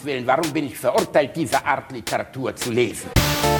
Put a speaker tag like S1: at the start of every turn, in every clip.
S1: Willen, warum bin ich verurteilt, diese Art Literatur zu lesen?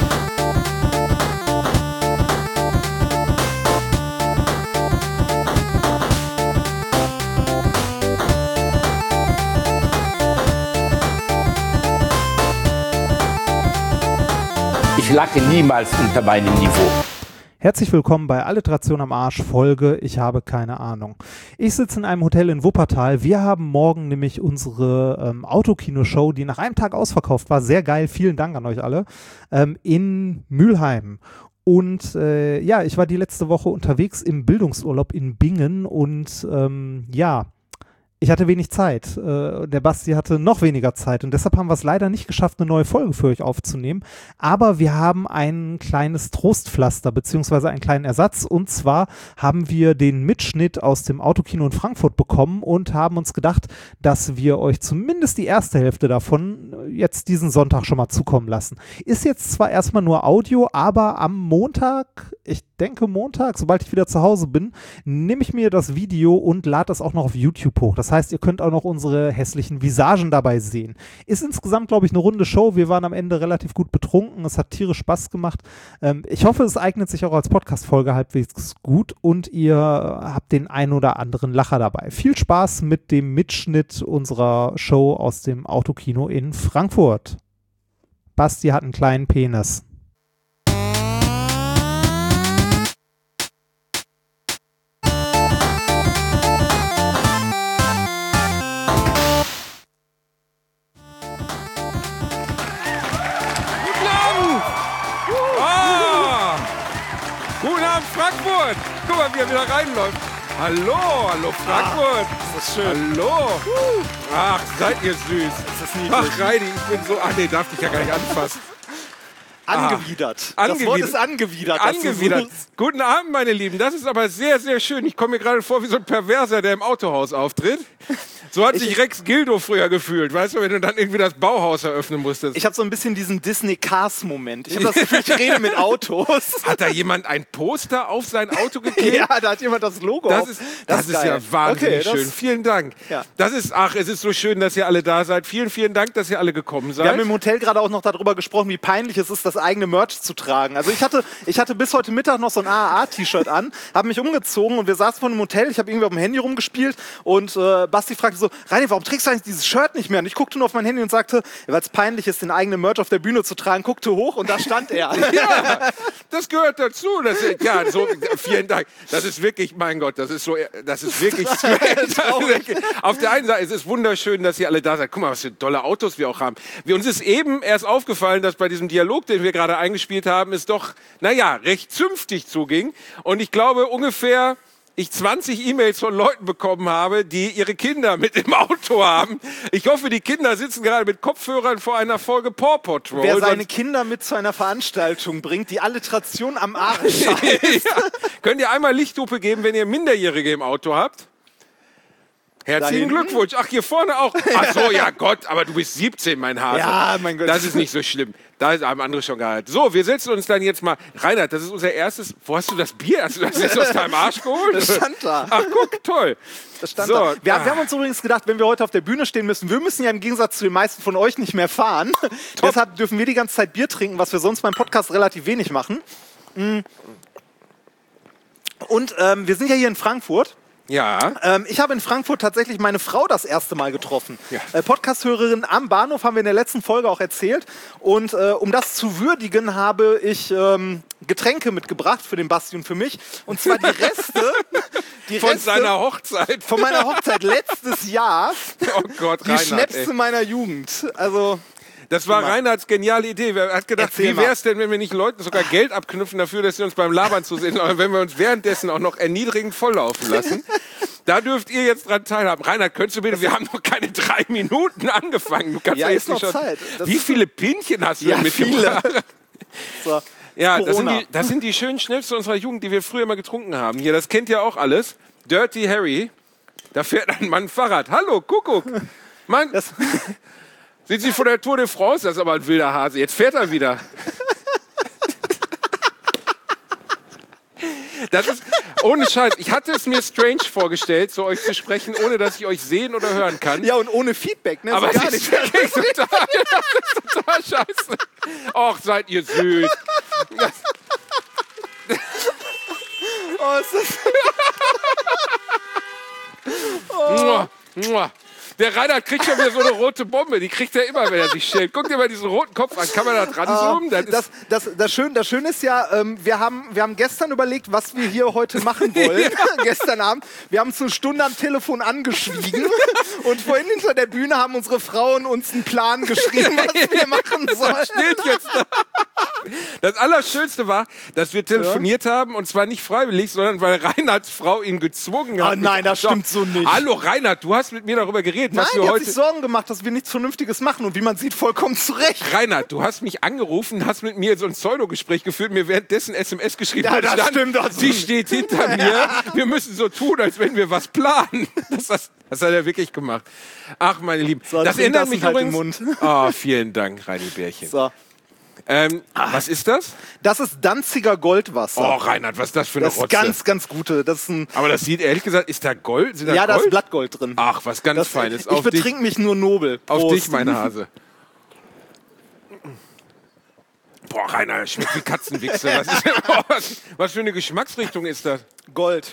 S1: Ich lache niemals unter meinem Niveau.
S2: Herzlich willkommen bei Alliteration am Arsch, Folge Ich habe keine Ahnung. Ich sitze in einem Hotel in Wuppertal. Wir haben morgen nämlich unsere Autokino-Show, die nach einem Tag ausverkauft war. Sehr geil, vielen Dank an euch alle. In Mülheim. Und ja, ich war die letzte Woche unterwegs im Bildungsurlaub in Bingen und ich hatte wenig Zeit. Der Basti hatte noch weniger Zeit und deshalb haben wir es leider nicht geschafft, eine neue Folge für euch aufzunehmen. Aber wir haben ein kleines Trostpflaster beziehungsweise einen kleinen Ersatz, und zwar haben wir den Mitschnitt aus dem Autokino in Frankfurt bekommen und haben uns gedacht, dass wir euch zumindest die erste Hälfte davon jetzt diesen Sonntag schon mal zukommen lassen. Ist jetzt zwar erstmal nur Audio, aber am Montag, ich denke Montag, sobald ich wieder zu Hause bin, nehme ich mir das Video und lade das auch noch auf YouTube hoch. Das heißt, ihr könnt auch noch unsere hässlichen Visagen dabei sehen. Ist insgesamt, glaube ich, eine runde Show. Wir waren am Ende relativ gut betrunken. Es hat tierisch Spaß gemacht. Ich hoffe, es eignet sich auch als Podcast-Folge halbwegs gut und ihr habt den ein oder anderen Lacher dabei. Viel Spaß mit dem Mitschnitt unserer Show aus dem Autokino in Frankfurt. Basti hat einen kleinen Penis.
S3: Frankfurt! Guck mal, wie er wieder reinläuft. Hallo Frankfurt!
S4: Das ist schön.
S3: Hallo! Ach, seid ihr süß.
S4: Das ist niedlich.
S3: Ach, Reidi, ich bin so... Ach nee, darf dich ja gar nicht anfassen.
S4: Angewidert. Das Wort ist angewidert.
S3: Angewidert. Guten Abend, meine Lieben. Das ist aber sehr, sehr schön. Ich komme mir gerade vor wie so ein Perverser, der im Autohaus auftritt. So hat sich Rex Gildo früher gefühlt, weißt du, wenn du dann irgendwie das Bauhaus eröffnen musstest.
S4: Ich habe so ein bisschen diesen Disney-Cars-Moment. Ich habe das Gefühl, ich rede mit Autos.
S3: Hat da jemand ein Poster auf sein Auto geklebt?
S4: Ja, da hat jemand das Logo auf.
S3: Das ist ja wahnsinnig
S4: okay,
S3: schön. Vielen Dank.
S4: Ja.
S3: Es ist so schön, dass ihr alle da seid. Vielen, vielen Dank, dass ihr alle gekommen seid.
S4: Wir haben im Hotel gerade auch noch darüber gesprochen, wie peinlich es ist, das eigene Merch zu tragen. Also ich hatte bis heute Mittag noch so ein AAA-T-Shirt an, habe mich umgezogen und wir saßen vor dem Hotel. Ich habe irgendwie auf dem Handy rumgespielt und Basti fragte so, Reini, warum trägst du eigentlich dieses Shirt nicht mehr? Und ich guckte nur auf mein Handy und sagte, weil es peinlich ist, den eigenen Merch auf der Bühne zu tragen, guckte hoch und da stand er.
S3: Ja, das gehört dazu. Vielen Dank. Das ist wirklich, mein Gott, das ist wirklich strange. Auf der einen Seite ist es wunderschön, dass ihr alle da seid. Guck mal, was für tolle Autos wir auch haben. Uns ist eben erst aufgefallen, dass bei diesem Dialog, den wir gerade eingespielt haben, es doch, recht zünftig zuging. Und ich glaube, ungefähr 20 E-Mails von Leuten bekommen habe, die ihre Kinder mit im Auto haben. Ich hoffe, die Kinder sitzen gerade mit Kopfhörern vor einer Folge Paw Patrol.
S4: Wer seine Kinder mit zu einer Veranstaltung bringt, die Alliteration am Arsch heißt.
S3: Ja. Könnt ihr einmal Lichthupe geben, wenn ihr Minderjährige im Auto habt? Herzlichen Glückwunsch. Ach, hier vorne auch. Ach so, ja Gott, aber du bist 17, mein Hase.
S4: Ja, mein Gott.
S3: Das ist nicht so schlimm. Da haben andere schon gehalten. So, wir setzen uns dann jetzt mal... Reinhard, das ist unser erstes... Wo hast du das Bier? Hast du das jetzt aus deinem Arsch geholt?
S4: Das stand da.
S3: Ach, guck, toll.
S4: Das stand da. Wir haben uns übrigens gedacht, wenn wir heute auf der Bühne stehen müssen, wir müssen ja im Gegensatz zu den meisten von euch nicht mehr fahren. Deshalb dürfen wir die ganze Zeit Bier trinken, was wir sonst beim Podcast relativ wenig machen. Und wir sind ja hier in Frankfurt.
S3: Ja.
S4: Ich habe in Frankfurt tatsächlich meine Frau das erste Mal getroffen.
S3: Ja.
S4: Podcast-Hörerin am Bahnhof, haben wir in der letzten Folge auch erzählt. Und um das zu würdigen, habe ich Getränke mitgebracht für den Basti und für mich. Und zwar die Reste...
S3: Von seiner Hochzeit.
S4: Von meiner Hochzeit letztes Jahr.
S3: Oh Gott,
S4: die
S3: Reinhard,
S4: Schnäpse meiner Jugend. Also...
S3: Das war Reinhards geniale Idee. Er hat gedacht, wie wäre es denn, wenn wir nicht Leuten sogar Geld abknüpfen dafür, dass sie uns beim Labern zu sehen, sondern wenn wir uns währenddessen auch noch erniedrigend volllaufen lassen. Da dürft ihr jetzt dran teilhaben. Reinhard, könntest du bitte, wir haben noch keine 3 Minuten angefangen. Du kannst
S4: ja,
S3: jetzt
S4: ist
S3: nicht
S4: noch
S3: schon.
S4: Zeit.
S3: Wie viele Pinchen hast du denn mitgebracht?
S4: Viele. So.
S3: Ja, das sind die schönen Schnäpse unserer Jugend, die wir früher mal getrunken haben. Hier, das kennt ihr auch alles. Dirty Harry. Da fährt ein Mann Fahrrad. Hallo, Kuckuck. Mann. Sind Sie von der Tour de France? Das ist aber ein wilder Hase. Jetzt fährt er wieder. Das ist, Ohne Scheiß. Ich hatte es mir strange vorgestellt, zu euch zu sprechen, ohne dass ich euch sehen oder hören kann.
S4: Ja, und ohne Feedback, ne?
S3: Aber
S4: so
S3: es
S4: gar
S3: ist
S4: nicht.
S3: wirklich total scheiße. Och, seid ihr süß.
S4: Oh, ist das
S3: Mua, mua. Der Reinhard kriegt schon wieder so eine rote Bombe. Die kriegt er immer, wenn er sich stellt. Guck dir mal diesen roten Kopf an. Kann man da dran zoomen?
S4: Das Schöne ist ja, wir haben gestern überlegt, was wir hier heute machen wollen. Gestern Abend. Wir haben uns eine Stunde am Telefon angeschwiegen. Und vorhin hinter der Bühne haben unsere Frauen uns einen Plan geschrieben, was wir machen sollen.
S3: Steht jetzt da. Das Allerschönste war, dass wir telefoniert haben. Und zwar nicht freiwillig, sondern weil Reinhards Frau ihn gezwungen hat.
S4: Oh nein, das stimmt so nicht.
S3: Hallo Reinhard, du hast mit mir darüber geredet,
S4: Nein,
S3: was
S4: die
S3: wir
S4: hat
S3: heute...
S4: sich Sorgen gemacht, dass wir nichts Vernünftiges machen. Und wie man sieht, vollkommen zu Recht.
S3: Reinhard, du hast mich angerufen, hast mit mir so ein Pseudogespräch geführt, mir währenddessen SMS geschrieben.
S4: Ja,
S3: und
S4: das
S3: stand,
S4: stimmt doch so.
S3: Sie steht hinter mir. Wir müssen so tun, als wenn wir was planen. Das hat er wirklich gemacht. Ach, meine Lieben.
S4: So,
S3: das
S4: trink
S3: erinnert
S4: das
S3: mich
S4: halt
S3: übrigens...
S4: im Mund.
S3: Oh, vielen Dank, Reini Bärchen.
S4: So.
S3: Was ist das?
S4: Das ist Danziger Goldwasser.
S3: Oh, Reinhard, was ist das für eine
S4: das ist
S3: Rotze?
S4: ganz, ganz gute. Das ist ein,
S3: Aber das sieht, ehrlich gesagt, ist da Gold? Sind da
S4: ja, da
S3: Gold?
S4: ist Blattgold drin.
S3: Ach, was ganz
S4: Das,
S3: Feines.
S4: ich betrinke mich nur nobel.
S3: Auf
S4: Prost.
S3: dich, meine Hase. Boah, Rainer, das schmeckt wie Katzenwichse. Was für eine Geschmacksrichtung ist das?
S4: Gold.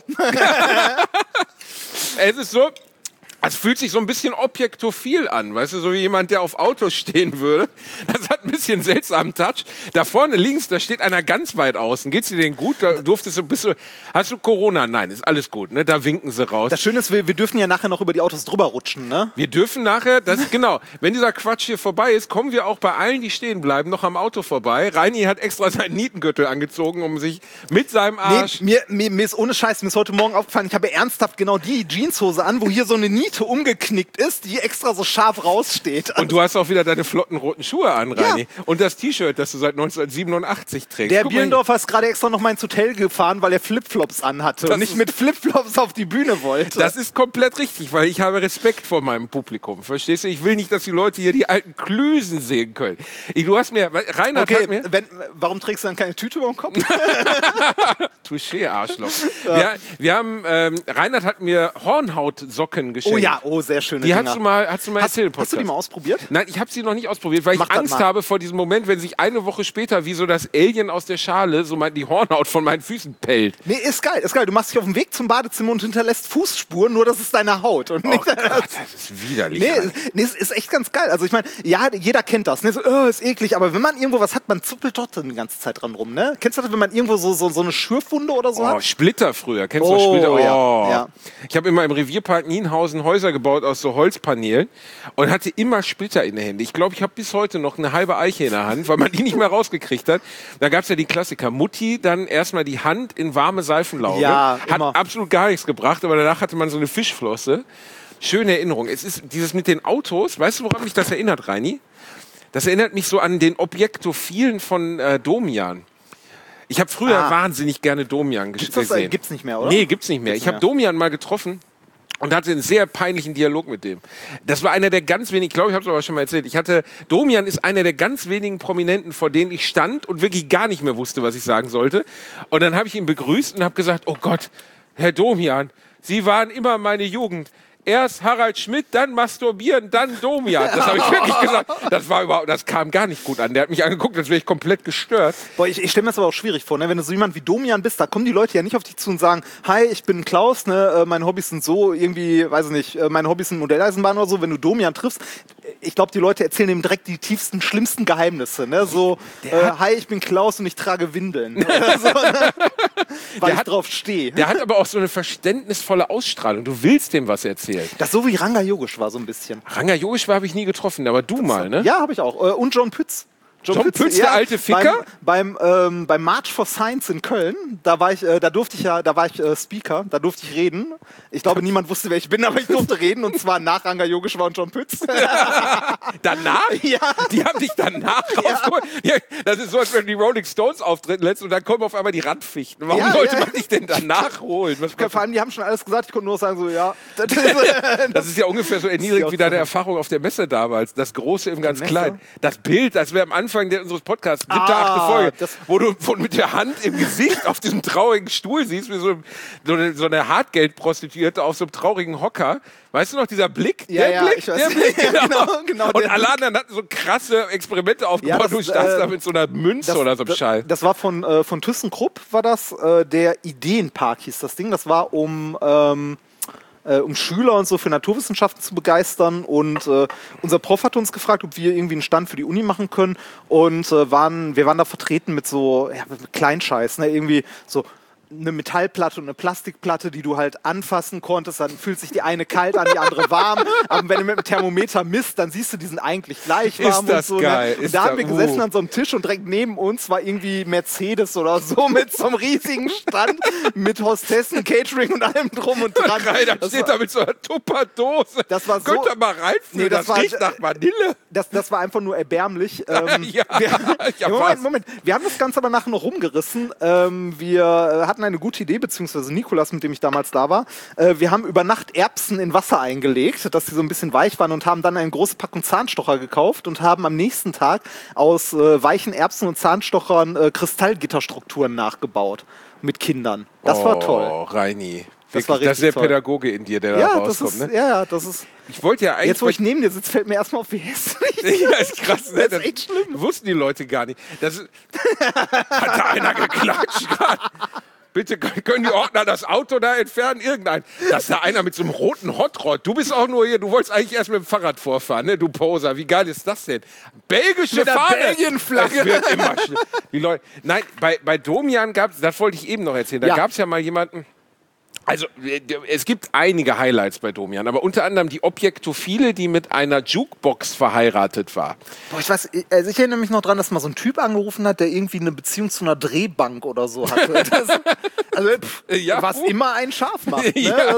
S3: Es ist so, es fühlt sich so ein bisschen objektophil an, weißt du, so wie jemand, der auf Autos stehen würde. Das hat ein bisschen seltsamen Touch. Da vorne links, da steht einer ganz weit außen. Geht's dir denn gut? Da durftest du hast du Corona? Nein, ist alles gut, ne? Da winken sie raus.
S4: Das Schöne ist, wir dürfen ja nachher noch über die Autos drüber rutschen, ne?
S3: Wir dürfen nachher, genau, wenn dieser Quatsch hier vorbei ist, kommen wir auch bei allen, die stehen bleiben, noch am Auto vorbei. Reini hat extra seinen Nietengürtel angezogen, um sich mit seinem Arsch...
S4: Nee, mir ist ohne Scheiß, mir ist heute Morgen aufgefallen, ich habe ernsthaft genau die Jeanshose an, wo hier so eine Niete umgeknickt ist, die extra so scharf raussteht.
S3: Und du hast auch wieder deine flotten roten Schuhe an, Reini. Ja. Und das T-Shirt, das du seit 1987 trägst.
S4: Der Bielendorfer ist gerade extra noch mal ins Hotel gefahren, weil er Flipflops anhatte und nicht mit Flipflops auf die Bühne wollte.
S3: Das ist komplett richtig, weil ich habe Respekt vor meinem Publikum. Verstehst du? Ich will nicht, dass die Leute hier die alten Klüsen sehen können. Du hast mir, Reinhard hat mir...
S4: Warum trägst du dann keine Tüte über dem Kopf?
S3: Touché, Arschloch. Ja. Wir haben, Reinhard hat mir Hornhautsocken geschenkt.
S4: Oh ja, sehr schöne
S3: Die
S4: Dinger.
S3: hast du mal erzählt im Podcast.
S4: Hast du die mal ausprobiert?
S3: Nein, ich habe sie noch nicht ausprobiert, weil
S4: Mach
S3: ich
S4: das
S3: Angst
S4: mal.
S3: habe vor diesem Moment, wenn sich eine Woche später wie so das Alien aus der Schale so die Hornhaut von meinen Füßen pellt.
S4: Nee, ist geil. Du machst dich auf den Weg zum Badezimmer und hinterlässt Fußspuren, nur das ist deine Haut. Und
S3: Oh
S4: nicht
S3: Gott, das ist widerlich.
S4: Nee, es ist echt ganz geil. Also ich meine, ja, jeder kennt das. Ne? So, ist eklig, aber wenn man irgendwo was hat, man zuppelt doch dann die ganze Zeit dran rum. Ne? Kennst du das, wenn man irgendwo so eine Schürfwunde oder so
S3: Oh,
S4: hat?
S3: Splitter früher. Kennst du noch Splitter? Oh.
S4: Ja.
S3: Ich habe immer im Revierpark Nienhausen Häuser gebaut aus so Holzpaneelen und hatte immer Splitter in der Hände. Ich glaube, ich habe bis heute noch eine halbe Eiche in der Hand, weil man die nicht mehr rausgekriegt hat. Da gab es ja die Klassiker. Mutti dann erstmal die Hand in warme Seifenlauge.
S4: Ja,
S3: hat
S4: immer.
S3: absolut gar nichts gebracht, aber danach hatte man so eine Fischflosse. Schöne Erinnerung. Es ist dieses mit den Autos. Weißt du, woran mich das erinnert, Reini? Das erinnert mich so an den Objektophilen von Domian. Ich habe früher wahnsinnig gerne Domian gesehen.
S4: Gibt's nicht mehr, oder?
S3: Nee, gibt's nicht mehr. Ich habe Domian mal getroffen und hatte einen sehr peinlichen Dialog mit dem. Das war einer der ganz wenigen, ich glaube, ich habe es aber schon mal erzählt. Domian ist einer der ganz wenigen Prominenten, vor denen ich stand und wirklich gar nicht mehr wusste, was ich sagen sollte. Und dann habe ich ihn begrüßt und habe gesagt, oh Gott, Herr Domian, Sie waren immer meine Jugend. Erst Harald Schmidt, dann masturbieren, dann Domian. Das habe ich wirklich gesagt. Das kam gar nicht gut an. Der hat mich angeguckt, als wäre ich komplett gestört.
S4: Boah, ich stelle mir das aber auch schwierig vor, ne? Wenn du so jemand wie Domian bist, da kommen die Leute ja nicht auf dich zu und sagen, hi, ich bin Klaus, ne? Meine Hobbys sind so, irgendwie, weiß ich nicht, meine Hobbys sind Modelleisenbahn oder so. Wenn du Domian triffst, ich glaube, die Leute erzählen ihm direkt die tiefsten, schlimmsten Geheimnisse, ne? So, hi, ich bin Klaus und ich trage Windeln. So, ne? Weil ich drauf stehe.
S3: Der hat aber auch so eine verständnisvolle Ausstrahlung. Du willst dem was erzählen.
S4: Das ist so wie Ranga Yogeshwar so ein bisschen.
S3: Ranga Yogeshwar habe ich nie getroffen, aber du mal, ne?
S4: Ja, habe ich auch. Und John Pütz.
S3: John Pütz, der alte Ficker?
S4: Beim March for Science in Köln, da war ich Speaker, da durfte ich reden. Ich glaube, niemand wusste, wer ich bin, aber ich durfte reden, und zwar nach Ranga Yogeshwar und John Pütz.
S3: Danach?
S4: Ja.
S3: Die haben dich danach rausgeholt? Ja, das ist so, als wenn die Rolling Stones auftreten lässt und dann kommen auf einmal die Randfichten. Warum sollte man dich denn danach holen?
S4: Vor allem, die haben schon alles gesagt, ich konnte nur sagen, so, ja.
S3: Das ist ja ungefähr so erniedrigend wie deine Erfahrung auf der Messe damals. Das Große im ganz Kleinen. Das Bild, das wäre am Anfang Anfang unseres Podcasts, 7., 8. Folge, wo du mit der Hand im Gesicht auf diesem traurigen Stuhl siehst, wie so eine Hartgeldprostituierte auf so einem traurigen Hocker. Weißt du noch, dieser Blick? Der Blick, genau. Und alle anderen hatten so krasse Experimente aufgebaut. Du standst da mit so einer Münze oder so einem Scheiß.
S4: Das war von ThyssenKrupp, war das. Der Ideenpark hieß das Ding. Das war um Schüler und so für Naturwissenschaften zu begeistern. Und unser Prof hat uns gefragt, ob wir irgendwie einen Stand für die Uni machen können. Und wir waren da vertreten mit so mit Kleinscheiß, ne? Irgendwie so eine Metallplatte und eine Plastikplatte, die du halt anfassen konntest, dann fühlt sich die eine kalt an, die andere warm. Aber wenn du mit dem Thermometer misst, dann siehst du, die sind eigentlich gleich warm.
S3: Ist das
S4: und so.
S3: geil.
S4: Und da haben wir gesessen an so einem Tisch und direkt neben uns war irgendwie Mercedes oder so mit so einem riesigen Stand mit Hostessen, Catering und allem drum und dran.
S3: Da steht da mit so einer Tupperdose.
S4: Das war so.
S3: Könnt ihr mal reinführen, das riecht nach Vanille.
S4: Das war einfach nur erbärmlich. Moment. Wir haben das Ganze aber nachher noch rumgerissen. Wir hatten eine gute Idee, beziehungsweise Nikolas, mit dem ich damals da war. Wir haben über Nacht Erbsen in Wasser eingelegt, dass sie so ein bisschen weich waren und haben dann eine große Packung Zahnstocher gekauft und haben am nächsten Tag aus weichen Erbsen und Zahnstochern Kristallgitterstrukturen nachgebaut mit Kindern. Das war toll.
S3: Oh, Reini.
S4: Das war
S3: ist der
S4: toll.
S3: Pädagoge in dir, der da rauskommt, ne?
S4: Ja, das ist...
S3: Ich wollte ja eigentlich...
S4: Jetzt, wo ich neben dir sitze, fällt mir erstmal auf, wie hässlich.
S3: Ja, ist krass, ne?
S4: Das ist echt schlimm.
S3: Wussten die Leute gar nicht. Hat da einer geklatscht gerade? Bitte können die Ordner das Auto da entfernen? Irgendein. Das ist da einer mit so einem roten Hotrod. Du bist auch nur hier, du wolltest eigentlich erst mit dem Fahrrad vorfahren, ne? Du Poser. Wie geil ist das denn? Belgische
S4: mit der
S3: Fahne.
S4: Belgien-Flagge.
S3: Das wird immer schlimm. Die Leute. Nein, bei Domian gab es, das wollte ich eben noch erzählen, da gab es ja mal jemanden. Also, es gibt einige Highlights bei Domian, aber unter anderem die Objektophile, die mit einer Jukebox verheiratet war.
S4: Boah, ich erinnere mich noch dran, dass mal so ein Typ angerufen hat, der irgendwie eine Beziehung zu einer Drehbank oder so hatte. Was immer ein Schaf macht. Ne?
S3: Ja,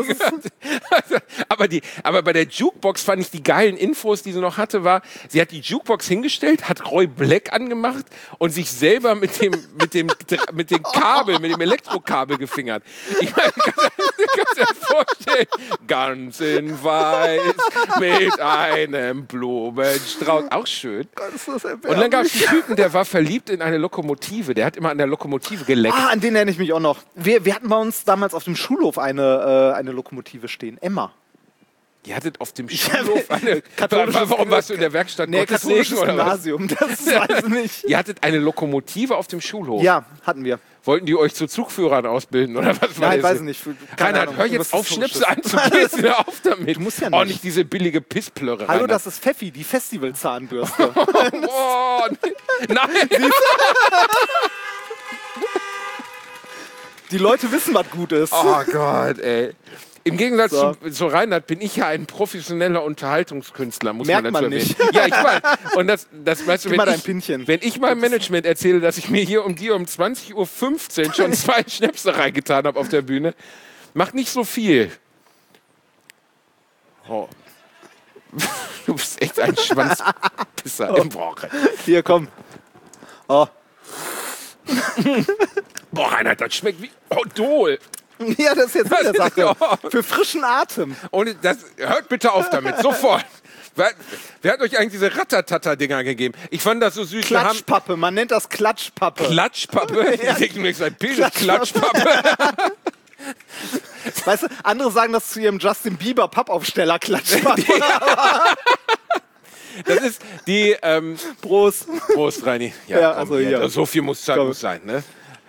S3: aber bei der Jukebox fand ich die geilen Infos, die sie noch hatte, war, sie hat die Jukebox hingestellt, hat Roy Black angemacht und sich selber mit dem Kabel, mit dem Elektrokabel gefingert. Ich meine, du kannst dir vorstellen, ganz in weiß, mit einem Blumenstrauß. Auch schön. Und dann gab es einen Typen, der war verliebt in eine Lokomotive. Der hat immer an der Lokomotive geleckt.
S4: An den erinnere ich mich auch noch. Wir hatten bei uns damals auf dem Schulhof eine Lokomotive stehen. Emma.
S3: Ihr hattet auf dem Schulhof eine... Warum warst du in der Werkstatt?
S4: Nee, katholisches Gymnasium. Das weiß ich nicht.
S3: Ihr hattet eine Lokomotive auf dem Schulhof?
S4: Ja, hatten wir.
S3: Wollten die euch zu Zugführern ausbilden oder was?
S4: Nein, weiß ich nicht.
S3: Keiner hör jetzt auf, Schnipsel anzubieten. Hör auf damit.
S4: Du musst ja nicht.
S3: Oh, nicht diese billige Pissplörre.
S4: Hallo, das ist Pfeffi, die Festivalzahnbürste.
S3: Oh, nein.
S4: Die Leute wissen, was gut ist.
S3: Oh Gott, ey. Im Gegensatz zu Reinhard bin ich ja ein professionener Unterhaltungskünstler, muss
S4: Merkt
S3: man dazu erwähnen.
S4: Nicht.
S3: Ja, ich weiß. Und das weißt du,
S4: wenn
S3: ich meinem Management erzähle, dass ich mir hier um 20:15 Uhr schon 2 Schnäpse reingetan habe auf der Bühne, macht nicht so viel. Oh. Du bist echt ein Schwanzpisser im Broche.
S4: Hier, komm. Oh.
S3: Boah, Reinhard, das schmeckt wie Odol.
S4: Ja, das ist jetzt wieder Sache. Für frischen Atem.
S3: Und hört bitte auf damit, sofort. Wer hat euch eigentlich diese Ratatata-Dinger gegeben? Ich fand das so süß.
S4: Klatschpappe, man nennt das Klatschpappe.
S3: Klatschpappe?
S4: Ja.
S3: Ich denke mir, ein Penis Klatschpappe.
S4: Weißt du, andere sagen das zu ihrem Justin Bieber Pappaufsteller Klatschpappe.
S3: Das ist die...
S4: Prost.
S3: Prost, Reini.
S4: Ja, also hier.
S3: So viel muss sein, ne?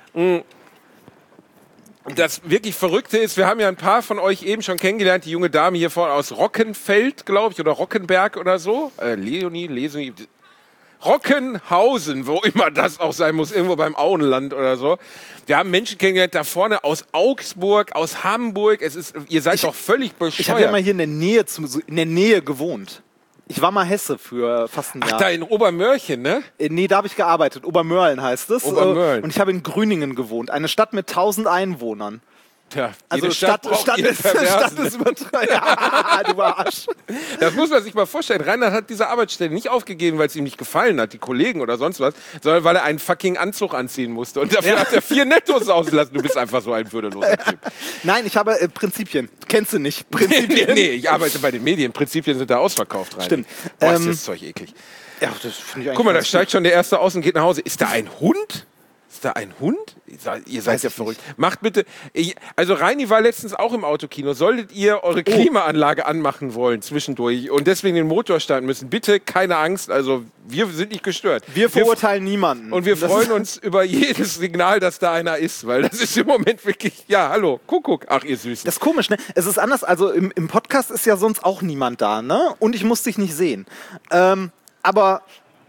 S3: Das wirklich Verrückte ist, wir haben ja ein paar von euch eben schon kennengelernt, die junge Dame hier vorne aus Rockenfeld, glaube ich, oder Rockenberg oder so. Leonie, Rockenhausen, wo immer das auch sein muss, irgendwo beim Auenland oder so. Wir haben Menschen kennengelernt da vorne aus Augsburg, aus Hamburg. Ihr seid doch völlig bescheuert.
S4: Ich habe ja mal hier in der Nähe gewohnt. Ich war mal Hesse für fast ein Jahr.
S3: Ach, da in Obermörchen, ne?
S4: Nee, da habe ich gearbeitet. Obermörlen heißt es.
S3: Obermörlen.
S4: Und ich habe in Grüningen gewohnt. Eine Stadt mit 1000 Einwohnern.
S3: Tja,
S4: Also
S3: jede Stadt braucht ihren
S4: Stadt
S3: Perversen.
S4: ist übertreibt. Ja, du Arsch.
S3: Das muss man sich mal vorstellen. Reinhard hat diese Arbeitsstelle nicht aufgegeben, weil es ihm nicht gefallen hat, die Kollegen oder sonst was, sondern weil er einen fucking Anzug anziehen musste. Und dafür hat er 4 Nettos ausgelassen. Du bist einfach so ein würdeloser Typ.
S4: Nein, ich habe Prinzipien. Kennst du nicht? Prinzipien.
S3: Nee, ich arbeite bei den Medien. Prinzipien sind da ausverkauft, Reinhard.
S4: Stimmt.
S3: Boah, ist das Zeug eklig.
S4: Ja, das finde ich eigentlich
S3: Guck mal, da
S4: ganz
S3: steigt schon der Erste aus und geht nach Hause. Ist da ein Hund? Ist da ein Hund? Ihr seid
S4: Weiß
S3: ja
S4: ich
S3: verrückt. Macht bitte. Also Reini war letztens auch im Autokino. Solltet ihr eure Klimaanlage anmachen wollen zwischendurch und deswegen den Motor starten müssen, bitte keine Angst. Also wir sind nicht gestört.
S4: Wir verurteilen niemanden.
S3: Und wir freuen uns über jedes Signal, dass da einer ist, weil das ist im Moment wirklich, ja, hallo, Kuckuck. Ach, ihr Süßen.
S4: Das ist komisch, ne? Es ist anders. Also im Podcast ist ja sonst auch niemand da, ne? Und ich muss dich nicht sehen. Aber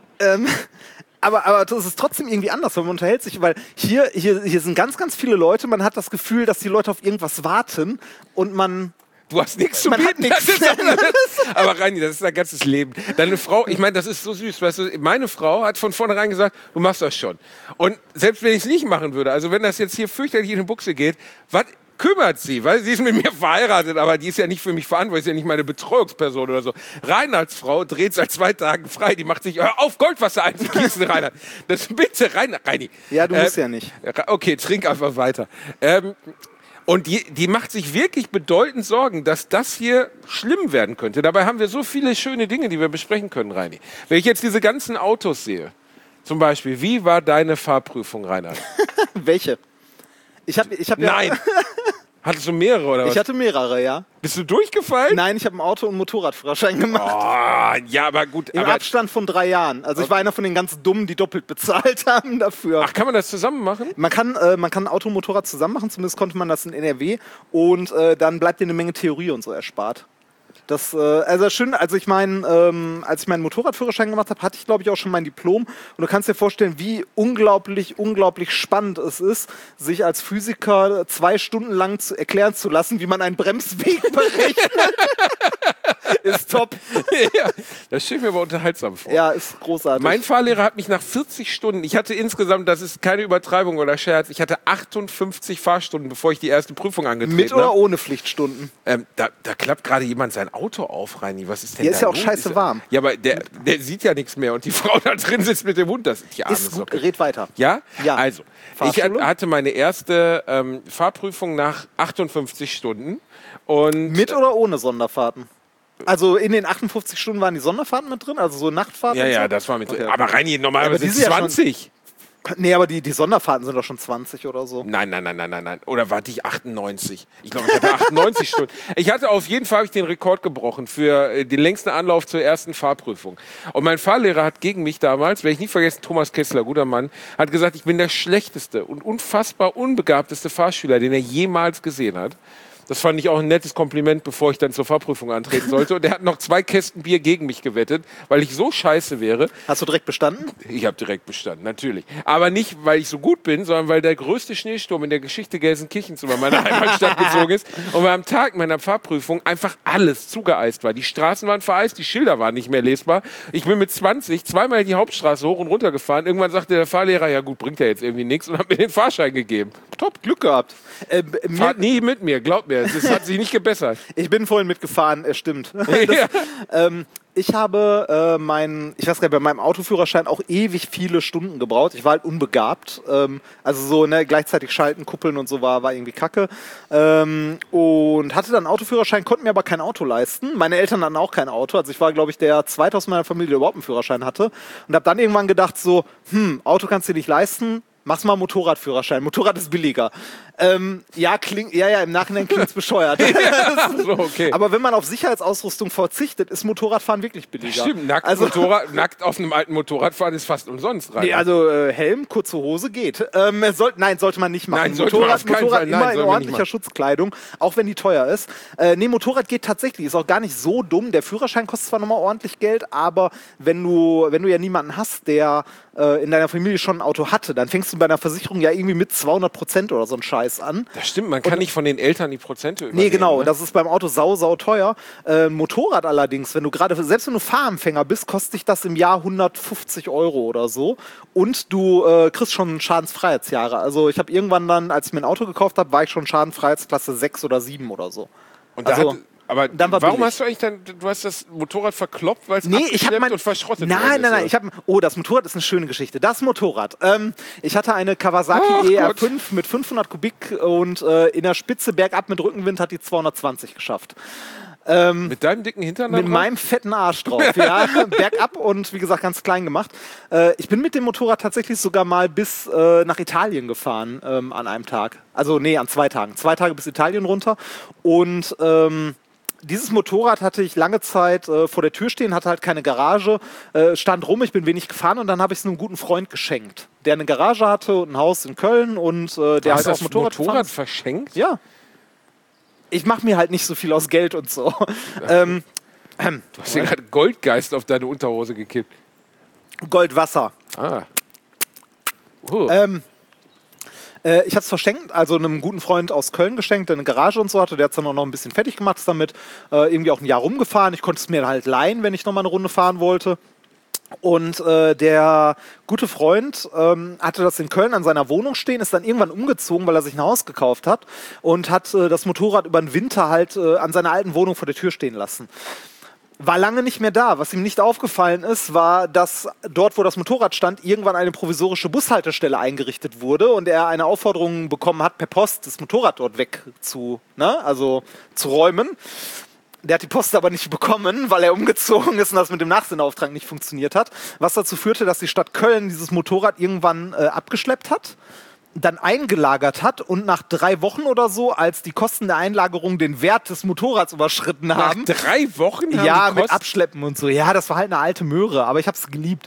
S4: das ist trotzdem irgendwie anders, weil man unterhält sich, weil hier sind ganz, ganz viele Leute, man hat das Gefühl, dass die Leute auf irgendwas warten und man...
S3: Du hast nichts zu
S4: Man hat
S3: bieten.
S4: nichts.
S3: Das ist alles. Aber Reini, das ist dein ganzes Leben. Deine Frau, ich meine, das ist so süß. Weißt du, meine Frau hat von vornherein gesagt, du machst das schon. Und selbst wenn ich es nicht machen würde, also wenn das jetzt hier fürchterlich in die Buchse geht, was kümmert sie? Weil sie ist mit mir verheiratet, aber die ist ja nicht für mich verantwortlich, ist ja nicht meine Betreuungsperson oder so. Reinhards Frau dreht seit 2 Tagen frei, die macht sich, hör auf, Goldwasser einzugießen, Reinhard. Das bitte, Reini.
S4: Ja, du musst ja nicht.
S3: Okay, trink einfach weiter. Und die macht sich wirklich bedeutend Sorgen, dass das hier schlimm werden könnte. Dabei haben wir so viele schöne Dinge, die wir besprechen können, Reini. Wenn ich jetzt diese ganzen Autos sehe, zum Beispiel, wie war deine Fahrprüfung, Reinhard?
S4: Welche? Ich hab
S3: Nein! Hattest du mehrere oder was?
S4: Ich hatte mehrere, ja.
S3: Bist du durchgefallen?
S4: Nein, ich habe einen Auto- und Motorradführerschein gemacht.
S3: Oh, ja, aber gut.
S4: Im
S3: Aber,
S4: Abstand von 3 Jahren. Also ich war einer von den ganz Dummen, die doppelt bezahlt haben dafür.
S3: ach, kann man das zusammen machen?
S4: Man kann Auto und Motorrad zusammen machen, zumindest konnte man das in NRW. Und dann bleibt dir eine Menge Theorie und so erspart. Das, also schön, als ich meinen Motorradführerschein gemacht habe, hatte ich, glaube ich, auch schon mein Diplom. Und du kannst dir vorstellen, wie unglaublich spannend es ist, sich als Physiker 2 Stunden lang erklären zu lassen, wie man einen Bremsweg berechnet. Ist top.
S3: Ja, das stelle ich mir aber unterhaltsam vor.
S4: Ja, ist großartig.
S3: Mein Fahrlehrer hat mich nach 40 Stunden, ich hatte insgesamt, das ist keine Übertreibung oder Scherz, ich hatte 58 Fahrstunden, bevor ich die erste Prüfung angetreten
S4: Mit
S3: habe.
S4: oder ohne Pflichtstunden?
S3: Da klappt gerade jemand sein Auto auf, Reini. Was ist denn
S4: Hier
S3: da
S4: ist ja auch
S3: los?
S4: scheiße warm.
S3: Ja, aber der sieht ja nichts mehr und die Frau da drin sitzt mit dem Hund. Das ist die arme
S4: Ist gut,
S3: Socke.
S4: red weiter.
S3: Ja?
S4: Ja.
S3: Also, ich
S4: Fahrschule?
S3: hatte meine erste Fahrprüfung nach 58 Stunden. Und
S4: Mit oder ohne Sonderfahrten? Also in den 58 Stunden waren die Sonderfahrten mit drin? Also so Nachtfahrten?
S3: ja,
S4: und so?
S3: ja, das war mit drin.
S4: Okay.
S3: Aber Reini, normalerweise
S4: die
S3: sind
S4: sind ja
S3: 20.
S4: Nee, aber die Sonderfahrten sind doch schon 20 oder so.
S3: Nein. Oder warte ich 98? Ich glaube, ich hatte 98 Stunden. Ich hatte auf jeden Fall den Rekord gebrochen für den längsten Anlauf zur ersten Fahrprüfung. Und mein Fahrlehrer hat gegen mich damals, werde ich nie vergessen, Thomas Kessler, guter Mann, hat gesagt, ich bin der schlechteste und unfassbar unbegabteste Fahrschüler, den er jemals gesehen hat. Das fand ich auch ein nettes Kompliment, bevor ich dann zur Fahrprüfung antreten sollte. Und er hat noch 2 Kästen Bier gegen mich gewettet, weil ich so scheiße wäre.
S4: Hast du direkt bestanden?
S3: Ich habe direkt bestanden, natürlich. Aber nicht, weil ich so gut bin, sondern weil der größte Schneesturm in der Geschichte Gelsenkirchens über meine Heimatstadt gezogen ist. Und weil am Tag meiner Fahrprüfung einfach alles zugeeist war. Die Straßen waren vereist, die Schilder waren nicht mehr lesbar. Ich bin mit 20 zweimal die Hauptstraße hoch und runter gefahren. Irgendwann sagte der Fahrlehrer, ja gut, bringt ja jetzt irgendwie nichts und hat mir den Fahrschein gegeben. Top, Glück gehabt. Fahrt nie mit mir, glaub mir. Das hat sich nicht gebessert.
S4: Ich bin vorhin mitgefahren, es stimmt.
S3: Ja.
S4: Ich habe ich weiß gar nicht, bei meinem Autoführerschein auch ewig viele Stunden gebraucht. Ich war halt unbegabt. Also so, ne, gleichzeitig schalten, kuppeln und so war irgendwie kacke. Und hatte dann einen Autoführerschein, konnte mir aber kein Auto leisten. Meine Eltern hatten auch kein Auto. Also ich war, glaube ich, der Zweite aus meiner Familie, der überhaupt einen Führerschein hatte. Und habe dann irgendwann gedacht so, Auto kannst du dir nicht leisten. Mach's mal Motorradführerschein. Motorrad ist billiger. Im Nachhinein klingt's bescheuert.
S3: So, okay.
S4: Aber wenn man auf Sicherheitsausrüstung verzichtet, ist Motorradfahren wirklich billiger.
S3: Stimmt, nackt auf einem alten Motorrad fahren ist fast umsonst rein.
S4: Nee, also Helm, kurze Hose geht. Sollte man nicht machen.
S3: Nein, sollte man auf keinen Fall.
S4: Immer
S3: Nein,
S4: in
S3: soll man nicht
S4: ordentlicher
S3: machen.
S4: Schutzkleidung, auch wenn die teuer ist. Motorrad geht tatsächlich, ist auch gar nicht so dumm. Der Führerschein kostet zwar nochmal ordentlich Geld, aber wenn du ja niemanden hast, der in deiner Familie schon ein Auto hatte, dann fängst du bei einer Versicherung ja irgendwie mit 200% oder so ein Scheiß Scheiß an.
S3: Das stimmt, man kann nicht von den Eltern die Prozente übernehmen.
S4: Nee, genau,
S3: ne?
S4: das ist beim Auto sau teuer. Motorrad allerdings, wenn du selbst wenn du Fahranfänger bist, kostet dich das im Jahr 150 Euro oder so. Und du kriegst schon Schadensfreiheitsjahre. Also ich habe irgendwann dann, als ich mir ein Auto gekauft habe, war ich schon Schadenfreiheitsklasse 6 oder 7 oder so.
S3: Und
S4: also,
S3: aber
S4: dann war
S3: warum
S4: billig.
S3: hast du eigentlich dann, du hast das Motorrad verkloppt, weil es
S4: Nee, ich habe
S3: abgeschleppt und verschrottet
S4: Nein,
S3: worden ist,
S4: oh, das Motorrad ist eine schöne Geschichte. Das Motorrad. Ich hatte eine Kawasaki ER5 mit 500 Kubik und in der Spitze bergab mit Rückenwind hat die 220 geschafft.
S3: Mit deinem dicken Hintern da
S4: Mit
S3: drauf?
S4: meinem fetten Arsch drauf, ja. Bergab und wie gesagt ganz klein gemacht. Ich bin mit dem Motorrad tatsächlich sogar mal bis nach Italien gefahren an einem Tag. Also nee, an 2 Tagen. 2 Tage bis Italien runter. Und dieses Motorrad hatte ich lange Zeit vor der Tür stehen, hatte halt keine Garage, stand rum, ich bin wenig gefahren und dann habe ich es einem guten Freund geschenkt, der eine Garage hatte und ein Haus in Köln und der
S3: Hast
S4: halt
S3: du
S4: auch
S3: das Motorrad
S4: fand.
S3: verschenkt?
S4: Ja. Ich mache mir halt nicht so viel aus Geld und so.
S3: Du hast hier gerade Goldgeist auf deine Unterhose gekippt.
S4: Goldwasser.
S3: Ah.
S4: Ich habe es verschenkt, also einem guten Freund aus Köln geschenkt, der eine Garage und so hatte. Der hat es dann auch noch ein bisschen fertig gemacht, ist damit irgendwie auch ein Jahr rumgefahren. Ich konnte es mir halt leihen, wenn ich noch mal eine Runde fahren wollte. Und der gute Freund hatte das in Köln an seiner Wohnung stehen, ist dann irgendwann umgezogen, weil er sich ein Haus gekauft hat und hat das Motorrad über den Winter halt an seiner alten Wohnung vor der Tür stehen lassen. War lange nicht mehr da. Was ihm nicht aufgefallen ist, war, dass dort, wo das Motorrad stand, irgendwann eine provisorische Bushaltestelle eingerichtet wurde und er eine Aufforderung bekommen hat, per Post das Motorrad dort weg zu räumen. Der hat die Post aber nicht bekommen, weil er umgezogen ist und das mit dem Nachsendeauftrag nicht funktioniert hat. Was dazu führte, dass die Stadt Köln dieses Motorrad irgendwann abgeschleppt hat, dann eingelagert hat und nach 3 Wochen oder so, als die Kosten der Einlagerung den Wert des Motorrads überschritten haben.
S3: Nach 3 Wochen?
S4: Ja, mit Abschleppen und so. Ja, das war halt eine alte Möhre, aber ich hab's geliebt.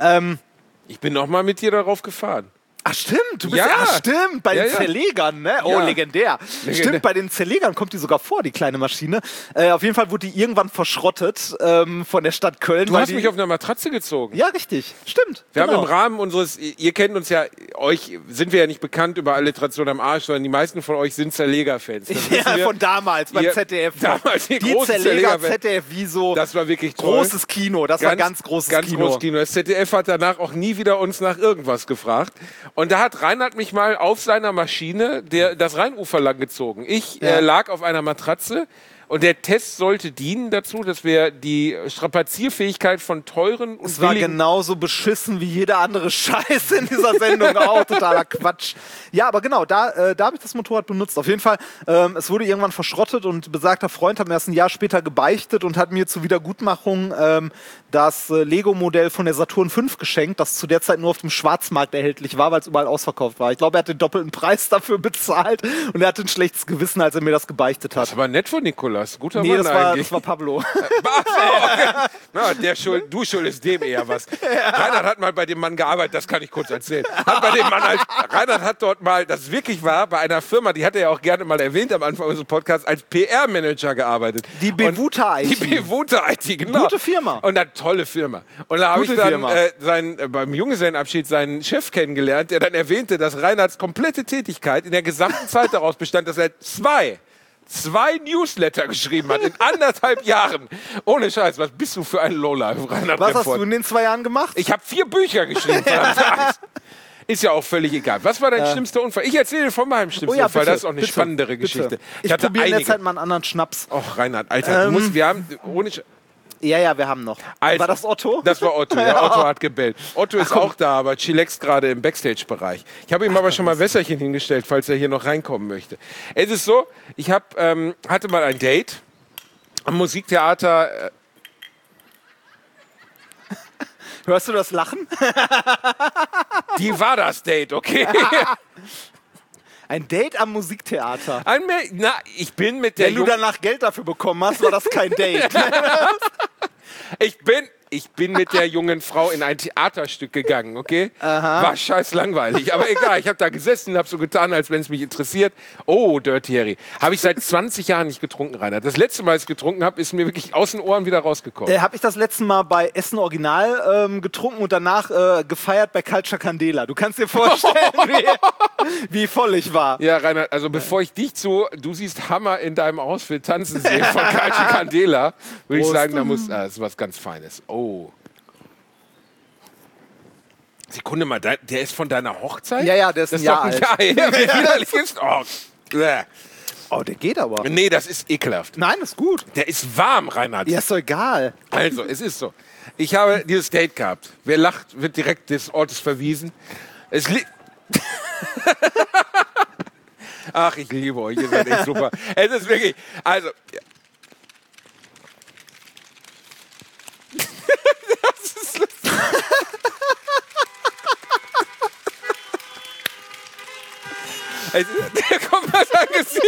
S3: Ich bin noch mal mit dir darauf gefahren.
S4: Ach stimmt, du bist
S3: Ja.
S4: stimmt, bei den
S3: Ja.
S4: Zerlegern, ne? Oh,
S3: Ja.
S4: legendär. Stimmt, bei den Zerlegern kommt die sogar vor, die kleine Maschine. Auf jeden Fall wurde die irgendwann verschrottet von der Stadt Köln.
S3: Du hast mich auf einer Matratze gezogen.
S4: Ja, richtig, stimmt.
S3: Wir
S4: genau.
S3: haben im Rahmen unseres, ihr kennt uns ja, euch sind wir ja nicht bekannt über Alliteration am Arsch, sondern die meisten von euch sind Zerleger-Fans. Das wissen
S4: Ja,
S3: wir.
S4: von damals, beim
S3: Ihr-
S4: ZDF.
S3: damals die
S4: die
S3: großen
S4: Zerleger,
S3: Zerleger-
S4: ZDF, wie so
S3: Das war wirklich toll.
S4: großes Kino. Das war ganz großes Kino.
S3: Großes Kino. Das ZDF hat danach auch nie wieder uns nach irgendwas gefragt. Und da hat Reinhard mich mal auf seiner Maschine das Rheinufer lang gezogen. Ich lag auf einer Matratze und der Test sollte dienen dazu, dass wir die Strapazierfähigkeit von teuren und
S4: Es war
S3: billigen...
S4: genauso beschissen wie jeder andere Scheiß in dieser Sendung auch. Totaler Quatsch. Ja, aber genau, da habe ich das Motorrad benutzt. Auf jeden Fall, es wurde irgendwann verschrottet und besagter Freund hat mir erst ein Jahr später gebeichtet und hat mir zur Wiedergutmachung das Lego-Modell von der Saturn 5 geschenkt, das zu der Zeit nur auf dem Schwarzmarkt erhältlich war, weil es überall ausverkauft war. Ich glaube, er hat den doppelten Preis dafür bezahlt und er hatte ein schlechtes Gewissen, als er mir das gebeichtet hat.
S3: Das war nett von Nikolas. Guter
S4: Nee,
S3: Mann
S4: das
S3: eigentlich.
S4: war Pablo.
S3: Na, du schuldest dem eher was. Reinhard hat mal bei dem Mann gearbeitet, das kann ich kurz erzählen. Reinhard hat dort mal, das wirklich war, bei einer Firma, die hat er ja auch gerne mal erwähnt am Anfang unseres Podcasts, als PR-Manager gearbeitet.
S4: Die Bewuta IT.
S3: Die Bewuta IT, genau.
S4: Gute Firma.
S3: Und eine tolle Firma. Und da habe ich
S4: Gute
S3: dann
S4: Firma.
S3: beim Junggesellenabschied seinen Chef kennengelernt, der dann erwähnte, dass Reinhards komplette Tätigkeit in der gesamten Zeit daraus bestand, dass er zwei Newsletter geschrieben hat in 1,5 Jahren. Ohne Scheiß, was bist du für ein Lowlife, Reinhard
S4: Was hast
S3: Remford?
S4: du in den 2 Jahren gemacht?
S3: Ich habe 4 Bücher geschrieben. verdammt. Ist ja auch völlig egal. Was war dein schlimmster Unfall? Ich erzähle dir von meinem schlimmsten Unfall. Das ist auch eine spannendere Geschichte.
S4: Ich
S3: hatte
S4: probiere in der
S3: einige.
S4: Zeit mal einen anderen Schnaps.
S3: Och, Reinhard, Alter, wir haben
S4: Ja, wir haben noch.
S3: Also,
S4: War das Otto?
S3: Das war Otto, ja. Otto hat gebellt. Otto ist auch da, aber chillaxt gerade im Backstage-Bereich. Ich habe ihm aber schon mal Wässerchen hingestellt, falls er hier noch reinkommen möchte. Es ist so, ich hatte mal ein Date am Musiktheater.
S4: Hörst du das Lachen?
S3: Die war das Date, okay?
S4: Ein Date am Musiktheater.
S3: Ich bin mit der
S4: Wenn du danach Geld dafür bekommen hast, war das kein Date.
S3: Ich bin mit der jungen Frau in ein Theaterstück gegangen, okay? War scheiß langweilig, aber egal. Ich habe da gesessen, habe so getan, als wenn es mich interessiert. Oh, Dirty Harry. Habe ich seit 20 Jahren nicht getrunken, Rainer. Das letzte Mal, als ich getrunken habe, ist mir wirklich aus den Ohren wieder rausgekommen.
S4: Habe ich das letzte Mal bei Essen Original getrunken und danach gefeiert bei Culture Candela. Du kannst dir vorstellen, wie voll ich war.
S3: Ja, Rainer, also bevor ich dich du siehst Hammer in deinem Outfit tanzen sehen von Culture Candela, würde ich sagen, das ist was ganz Feines. Oh. Sekunde mal, der ist von deiner Hochzeit?
S4: Ja, der ist
S3: das
S4: ein Jahr alt.
S3: Jahr her, wie widerlich ist. Oh,
S4: oh, der geht aber.
S3: nee, das ist ekelhaft.
S4: Nein, ist gut.
S3: Der ist warm, Reinhard.
S4: Ja, ist doch egal.
S3: Also, es ist so. Ich habe dieses Date gehabt. Wer lacht, wird direkt des Ortes verwiesen. Ach, ich liebe euch. Ihr seid echt super. Es ist wirklich... Also... Das ist lustig. Der kommt aus sein Gesicht.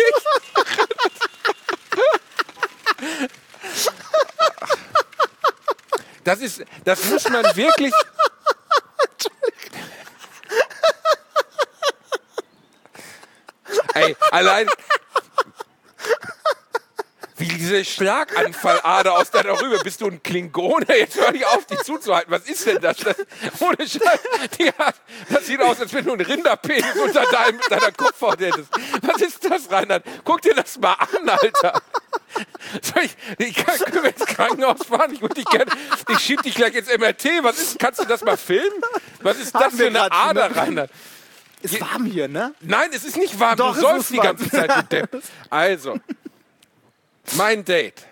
S3: Das muss man wirklich... Ey, allein... Wie diese Schlaganfallader aus deiner Rübe. Bist du ein Klingone? Jetzt hör nicht auf, die zuzuhalten. Was ist denn das? Ohne Scheiß. Das sieht aus, als wenn du einen Rinderpenis unter deiner Kopfhaut hättest. Was ist das, Reinhard? Guck dir das mal an, Alter. Ich kann ins Krankenhaus fahren. Ich schieb dich gleich ins MRT. Was ist? Kannst du das mal filmen? Was ist das für eine Ader, Reinhard?
S4: Ist warm hier, ne?
S3: Nein, es ist nicht warm.
S4: Doch,
S3: du säufst die
S4: warm.
S3: ganze Zeit, du Depp. Also, mein Date.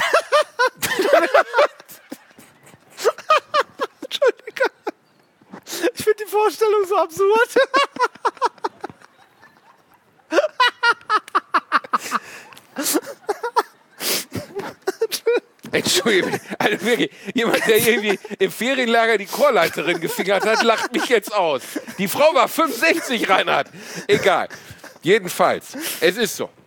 S4: Entschuldigung. Ich finde die Vorstellung so absurd.
S3: Entschuldigung, also wirklich, jemand, der irgendwie im Ferienlager die Chorleiterin gefingert hat, lacht mich jetzt aus. Die Frau war 65, Reinhard. Egal. Jedenfalls, es ist so.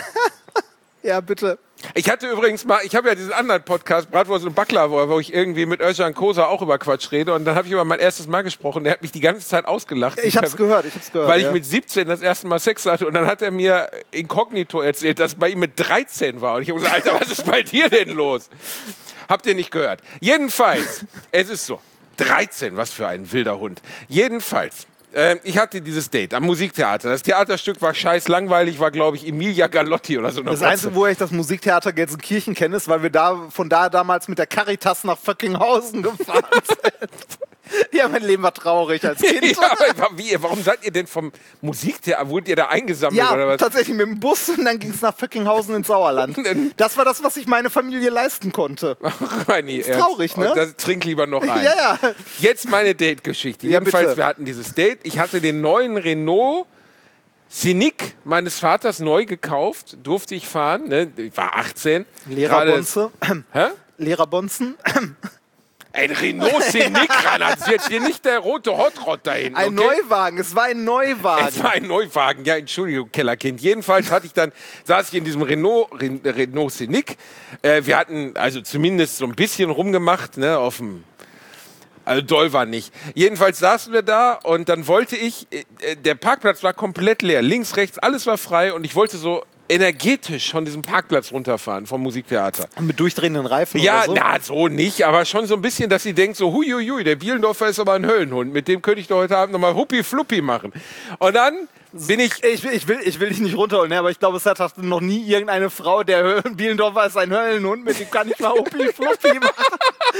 S4: Ja, bitte.
S3: Ich hatte übrigens mal, ich habe ja diesen anderen Podcast, Bratwurst und Baklava, wo ich irgendwie mit Özcan Kosa auch über Quatsch rede. Und dann habe ich über mein erstes Mal gesprochen. Der hat mich die ganze Zeit ausgelacht.
S4: Ich hab's gehört.
S3: Weil ich mit 17 das erste Mal Sex hatte. Und dann hat er mir inkognito erzählt, dass es bei ihm mit 13 war. Und ich habe gesagt, Alter, was ist bei dir denn los? Habt ihr nicht gehört? Jedenfalls, es ist so. 13, was für ein wilder Hund. Jedenfalls. Ich hatte dieses Date am Musiktheater. Das Theaterstück war scheiß langweilig, war, glaube ich, Emilia Galotti oder so.
S4: Das Einzige, wo ich das Musiktheater Gelsenkirchen kenne, ist, weil wir von da damals mit der Caritas nach Föckinghausen gefahren sind. Ja, mein Leben war traurig als Kind.
S3: Ja, aber warum seid ihr denn vom Musiktheater, wurdet ihr da eingesammelt oder was?
S4: Tatsächlich mit dem Bus und dann ging es nach Föckinghausen ins Sauerland. Das war das, was sich meine Familie leisten konnte.
S3: Ach, Reini,
S4: ist traurig, ne?
S3: Trink lieber noch ein.
S4: Ja.
S3: Jetzt meine Date-Geschichte.
S4: Ja,
S3: Jedenfalls,
S4: bitte.
S3: wir hatten dieses Date. Ich hatte den neuen Renault Scenic meines Vaters neu gekauft. Durfte ich fahren. Ne? Ich war 18.
S4: Lehrerbonze.
S3: Hä?
S4: Lehrerbonzen.
S3: Ein Renault Scenic, das ist jetzt hier nicht der rote Hot Rod da hinten.
S4: Ein
S3: okay?
S4: Neuwagen, es war ein Neuwagen.
S3: Es war ein Neuwagen, ja, Entschuldigung, Kellerkind. Jedenfalls saß ich in diesem Renault Scenic. Wir hatten also zumindest so ein bisschen rumgemacht, ne, also doll war nicht. Jedenfalls saßen wir da und dann wollte ich, der Parkplatz war komplett leer, links, rechts, alles war frei und ich wollte so energetisch von diesem Parkplatz runterfahren, vom Musiktheater.
S4: Mit durchdrehenden Reifen
S3: Ja,
S4: oder so?
S3: so nicht, aber schon so ein bisschen, dass sie denkt so, huiuiui, der Bielendorfer ist aber ein Höllenhund, mit dem könnte ich doch heute Abend nochmal Huppi-Fluppi machen. Und dann bin ich...
S4: Ich will dich nicht runterholen, ne, aber ich glaube, es hat noch nie irgendeine Frau, der Bielendorfer ist ein Höllenhund, mit dem kann ich mal Huppi-Fluppi machen.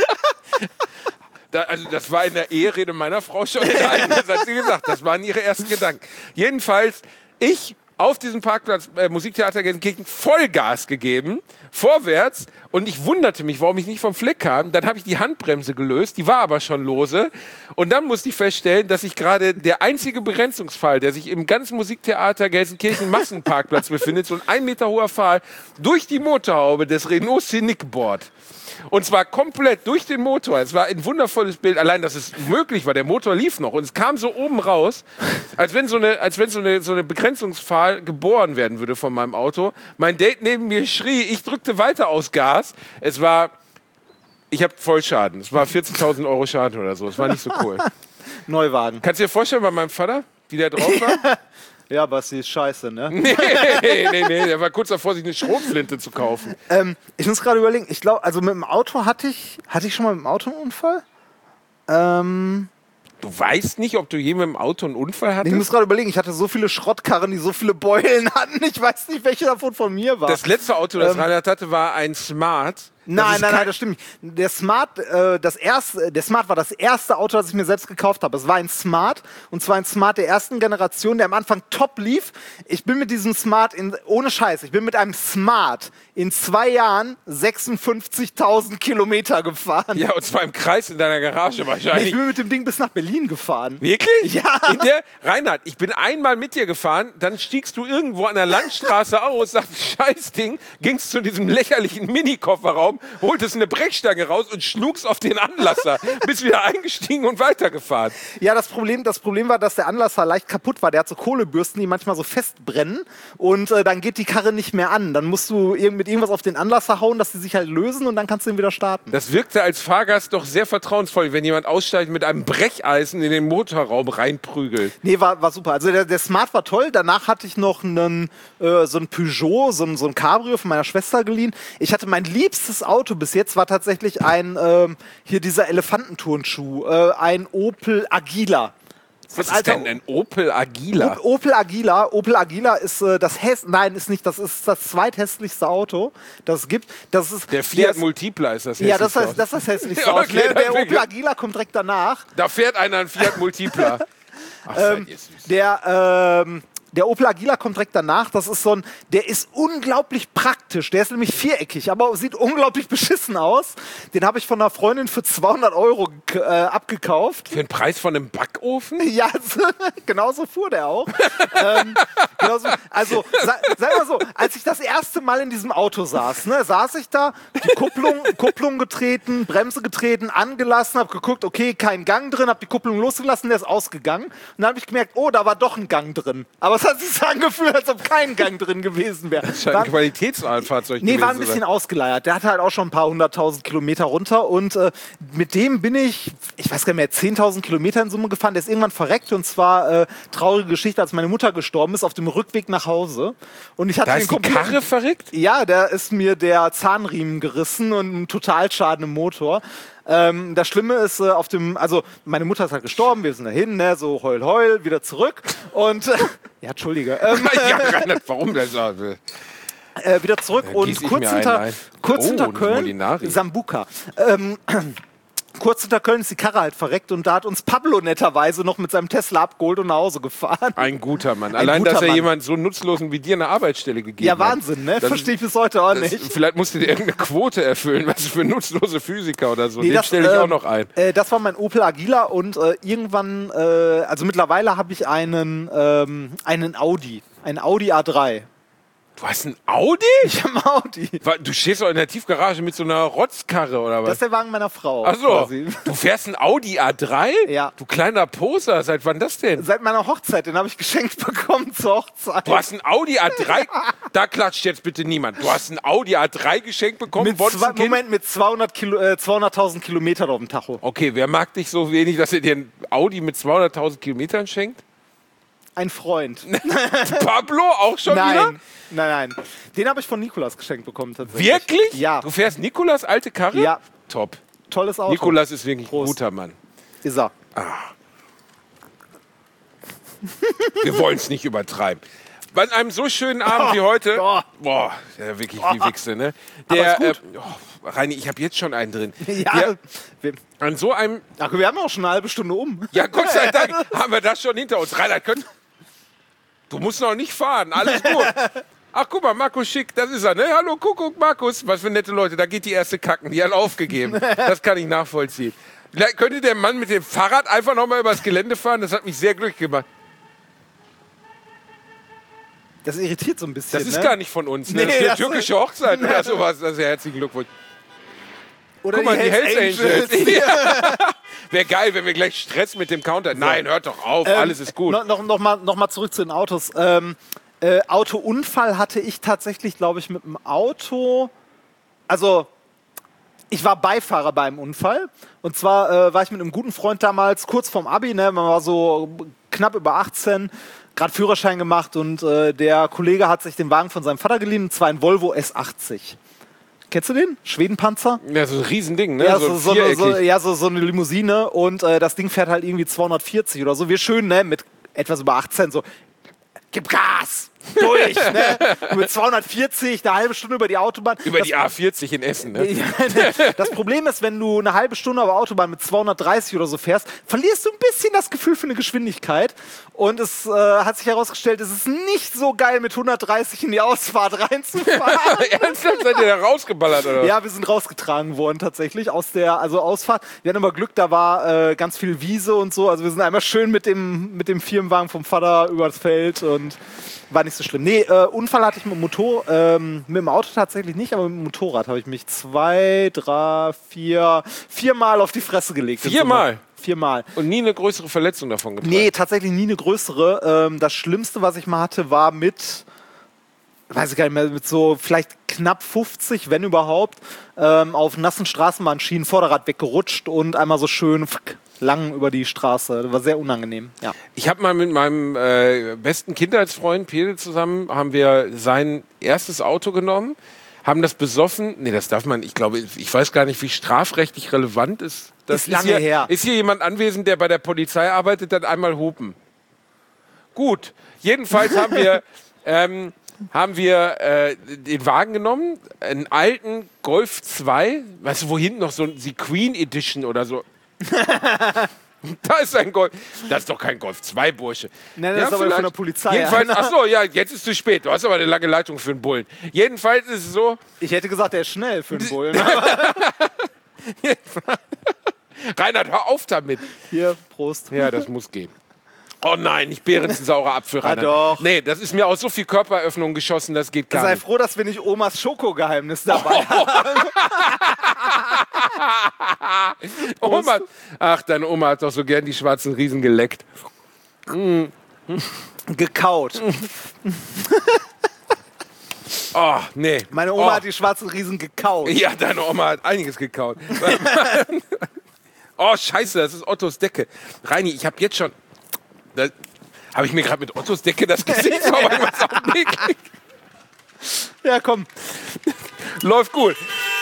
S3: Also das war in der Eherede meiner Frau schon enthalten, das hat sie gesagt, das waren ihre ersten Gedanken. Jedenfalls, ich auf diesem Parkplatz Musiktheater Gelsenkirchen Vollgas gegeben, vorwärts, und ich wunderte mich, warum ich nicht vom Fleck kam. Dann habe ich die Handbremse gelöst, die war aber schon lose. Und dann musste ich feststellen, dass ich gerade der einzige Begrenzungsfall, der sich im ganzen Musiktheater Gelsenkirchen Massenparkplatz befindet, so ein 1 Meter hoher Pfahl, durch die Motorhaube des Renault Scenic bohrt. Und zwar komplett durch den Motor. Es war ein wundervolles Bild. Allein, dass es möglich war. Der Motor lief noch. Und es kam so oben raus, als wenn so eine Begrenzungspfahl geboren werden würde von meinem Auto. Mein Date neben mir schrie. Ich drückte weiter aufs Gas. Es war Ich habe Vollschaden. Es war 40.000 Euro Schaden oder so. Es war nicht so cool.
S4: Neuwagen.
S3: Kannst du dir vorstellen, bei meinem Vater, wie der drauf war?
S4: Ja, Basti, ist scheiße, ne?
S3: Nee, der war kurz davor, sich eine Schrotflinte zu kaufen.
S4: Ich muss gerade überlegen, ich glaube, also mit dem Auto hatte ich schon mal mit dem Auto einen Unfall?
S3: Du weißt nicht, ob du je mit dem Auto einen Unfall hattest?
S4: Ich muss gerade überlegen, ich hatte so viele Schrottkarren, die so viele Beulen hatten. Ich weiß nicht, welche davon von mir war.
S3: Das letzte Auto, das Reinhard hatte, war ein Smart.
S4: Nein, das stimmt nicht. Der Smart war das erste Auto, das ich mir selbst gekauft habe. Es war ein Smart, und zwar ein Smart der ersten Generation, der am Anfang top lief. Ich bin mit diesem Smart, ohne Scheiß, ich bin mit einem Smart in 2 Jahren 56.000 Kilometer gefahren.
S3: Ja, und zwar im Kreis in deiner Garage wahrscheinlich.
S4: Ich bin mit dem Ding bis nach Berlin gefahren.
S3: Wirklich?
S4: Ja.
S3: Reinhard, ich bin einmal mit dir gefahren, dann stiegst du irgendwo an der Landstraße aus, sagst, Scheißding, gingst zu diesem lächerlichen Mini-Kofferraum, holtest eine Brechstange raus und schlugst auf den Anlasser, bist wieder eingestiegen und weitergefahren.
S4: Ja, das Problem war, dass der Anlasser leicht kaputt war. Der hat so Kohlebürsten, die manchmal so festbrennen, und dann geht die Karre nicht mehr an. Dann musst du mit irgendwas auf den Anlasser hauen, dass die sich halt lösen, und dann kannst du ihn wieder starten.
S3: Das wirkte als Fahrgast doch sehr vertrauensvoll, wenn jemand aussteigt mit einem Brecheisen in den Motorraum reinprügelt.
S4: Nee, war super. Also der Smart war toll. Danach hatte ich noch so ein Peugeot, so ein Cabrio von meiner Schwester geliehen. Ich hatte mein liebstes Auto bis jetzt, war tatsächlich hier dieser Elefantenturnschuh, ein Opel Agila.
S3: Was ist denn ein Opel Agila?
S4: Opel Agila ist das ist das zweithässlichste Auto, das es gibt. Das ist,
S3: der Fiat Multipla ist das hässlichste.
S4: Ja, das ist das hässlichste Auto.
S3: Okay,
S4: der Opel Agila kommt direkt danach.
S3: Da fährt einer ein Fiat Multipla. Ach, seid ihr süß.
S4: Der Opel Agila kommt direkt danach. Das ist der ist unglaublich praktisch. Der ist nämlich viereckig, aber sieht unglaublich beschissen aus. Den habe ich von einer Freundin für 200 Euro abgekauft.
S3: Für den Preis von einem Backofen?
S4: Ja, genauso fuhr der auch. Also, sag mal so, als ich das erste Mal in diesem Auto saß, saß ich da, die Kupplung getreten, Bremse getreten, angelassen, habe geguckt, okay, kein Gang drin, habe die Kupplung losgelassen, der ist ausgegangen. Und dann habe ich gemerkt, oh, da war doch ein Gang drin. Aber es hat sich angefühlt, als ob kein Gang drin gewesen wäre.
S3: Das scheint ein Qualitätsfahrzeug gewesen.
S4: Nee, war ein bisschen ausgeleiert. Der hatte halt auch schon ein paar 100.000 Kilometer runter, und mit dem bin ich weiß gar nicht mehr, 10.000 Kilometer in Summe gefahren. Der ist irgendwann verreckt, und zwar traurige Geschichte, als meine Mutter gestorben ist, auf dem Rückweg nach Hause. Und ich hatte
S3: da ist die Karre verreckt?
S4: Ja, da ist mir der Zahnriemen gerissen und ein Totalschaden im Motor. Das Schlimme ist, meine Mutter ist halt gestorben, wir sind dahin, so heul, heul, wieder zurück, und, ja, Entschuldige.
S3: Ja, Reinhard, warum das?
S4: Wieder zurück, und kurz hinter Köln,
S3: Molinari.
S4: Sambuca. Kurz hinter Köln ist die Karre halt verreckt, und da hat uns Pablo netterweise noch mit seinem Tesla abgeholt und nach Hause gefahren.
S3: Ein guter Mann. Allein, dass er jemand so nutzlosen wie dir eine Arbeitsstelle gegeben hat.
S4: Ja, Wahnsinn, ne? Verstehe ich bis heute auch nicht.
S3: Vielleicht musst du dir irgendeine Quote erfüllen, was für nutzlose Physiker oder so. Den stelle ich auch noch ein.
S4: Das war mein Opel Agila, und irgendwann, mittlerweile habe ich einen Audi. Ein Audi A3.
S3: Du hast ein Audi?
S4: Ich habe ein Audi.
S3: Du stehst doch in der Tiefgarage mit so einer Rotzkarre, oder was?
S4: Das ist der Wagen meiner Frau.
S3: Ach so. Quasi. Du fährst ein Audi A3?
S4: Ja.
S3: Du kleiner Poser, seit wann das denn?
S4: Seit meiner Hochzeit, den habe ich geschenkt bekommen zur Hochzeit.
S3: Du hast ein Audi A3? Da klatscht jetzt bitte niemand. Du hast ein Audi A3 geschenkt bekommen?
S4: Mit 200.000 Kilometern auf dem Tacho.
S3: Okay, wer mag dich so wenig, dass er dir ein Audi mit 200.000 Kilometern schenkt?
S4: Ein Freund.
S3: Pablo auch schon wieder?
S4: Nein. Den habe ich von Nikolas geschenkt bekommen tatsächlich.
S3: Wirklich?
S4: Ja.
S3: Du fährst Nikolas alte Karre?
S4: Ja.
S3: Top.
S4: Tolles Auto.
S3: Nikolas ist wirklich
S4: Prost.
S3: ein guter Mann.
S4: Ist er.
S3: Wir wollen es nicht übertreiben. Bei einem so schönen Abend wie heute, ja, wirklich wie Wichse, ne? Reini, ich habe jetzt schon einen drin.
S4: Ja.
S3: An so einem...
S4: Ach, wir haben auch schon eine halbe Stunde um.
S3: Ja, Gott sei Dank haben wir das schon hinter uns. Reinhard, du musst noch nicht fahren, alles gut. Ach, guck mal, Markus Schick, das ist er, ne? Hallo, Kuckuck, Markus. Was für nette Leute, da geht die erste Kacken, die hat aufgegeben. Das kann ich nachvollziehen. Könnte der Mann mit dem Fahrrad einfach nochmal übers Gelände fahren? Das hat mich sehr glücklich gemacht.
S4: Das irritiert so ein bisschen.
S3: Das ist gar nicht von uns. Ne? Das ist eine türkische Hochzeit oder sowas. Das ist ja herzlichen Glückwunsch.
S4: Oder
S3: guck mal, die Hells Angels. Wäre geil, wenn wir gleich Stress mit dem Counter. Nein, hört doch auf, alles ist gut.
S4: Noch mal zurück zu den Autos. Autounfall hatte ich tatsächlich, glaube ich, mit dem Auto. Also, Ich war Beifahrer beim Unfall. Und zwar war ich mit einem guten Freund damals kurz vorm Abi. Ne? Man war so knapp über 18, gerade Führerschein gemacht. Und der Kollege hat sich den Wagen von seinem Vater geliehen. Und zwar ein Volvo S80. Kennst du den? Schwedenpanzer?
S3: Ja, so ein Riesending, ne?
S4: Ja,
S3: so viereckig.
S4: so eine Limousine. Und das Ding fährt halt irgendwie 240 oder so. Wir schön, ne? Mit etwas über 18 so, gib Gas! Durch, ne? Mit 240, eine halbe Stunde über die Autobahn.
S3: Über die A40 in Essen, ne?
S4: Das Problem ist, wenn du eine halbe Stunde auf der Autobahn mit 230 oder so fährst, verlierst du ein bisschen das Gefühl für eine Geschwindigkeit. Und es hat sich herausgestellt, es ist nicht so geil, mit 130 in die Ausfahrt reinzufahren.
S3: Ernsthaft? Seid ihr da rausgeballert, oder?
S4: Ja, wir sind rausgetragen worden tatsächlich aus der Ausfahrt. Wir hatten aber Glück, da war ganz viel Wiese und so. Also wir sind einmal schön mit dem Firmenwagen vom Vater übers Feld und war nicht so schlimm. Nee, Unfall hatte ich mit dem Auto tatsächlich nicht, aber mit dem Motorrad habe ich mich 4-mal auf die Fresse gelegt.
S3: 4-mal?
S4: 4-mal.
S3: Und nie eine größere Verletzung davon getragen?
S4: Nee, tatsächlich nie eine größere. Das Schlimmste, was ich mal hatte, war mit, weiß ich gar nicht mehr, mit so vielleicht knapp 50, wenn überhaupt, auf nassen Straßenbahnschienen, Vorderrad weggerutscht und einmal so schön lang über die Straße. Das war sehr unangenehm. Ja.
S3: Ich habe mal mit meinem besten Kindheitsfreund Pedel zusammen, haben wir sein erstes Auto genommen, haben das besoffen. Nee, das darf man, ich glaube, ich weiß gar nicht, wie strafrechtlich relevant ist. Das
S4: ist lange her.
S3: Ist hier jemand anwesend, der bei der Polizei arbeitet, dann einmal hupen. Gut, jedenfalls haben wir den Wagen genommen, einen alten Golf 2, weißt du, wo hinten noch so die Queen Edition oder so. Da ist ein Golf. Das ist doch kein Golf 2, Bursche.
S4: Nein, das ist aber von der Polizei.
S3: Jedenfalls, achso, ja, jetzt ist es zu spät. Du hast aber eine lange Leitung für einen Bullen. Jedenfalls ist es so.
S4: Ich hätte gesagt, der ist schnell für einen Bullen.
S3: Reinhard, hör auf damit.
S4: Hier, Prost.
S3: Ja, das muss gehen. Oh nein, nicht Beerenzen-saurer Apfel, Reinhard.
S4: doch.
S3: Nee, das ist mir aus so viel Körperöffnung geschossen, das geht gar
S4: Sei
S3: nicht.
S4: froh, dass wir nicht Omas Schokogeheimnis dabei haben.
S3: Oma, ach, deine Oma hat doch so gern die schwarzen Riesen geleckt.
S4: Gekaut.
S3: Oh, nee.
S4: Meine Oma hat die schwarzen Riesen gekaut.
S3: Ja, deine Oma hat einiges gekaut. Oh, scheiße, das ist Ottos Decke. Reini, ich habe jetzt schon... Habe ich mir gerade mit Ottos Decke das Gesicht was aufgelegt?
S4: Ja, komm.
S3: Läuft gut.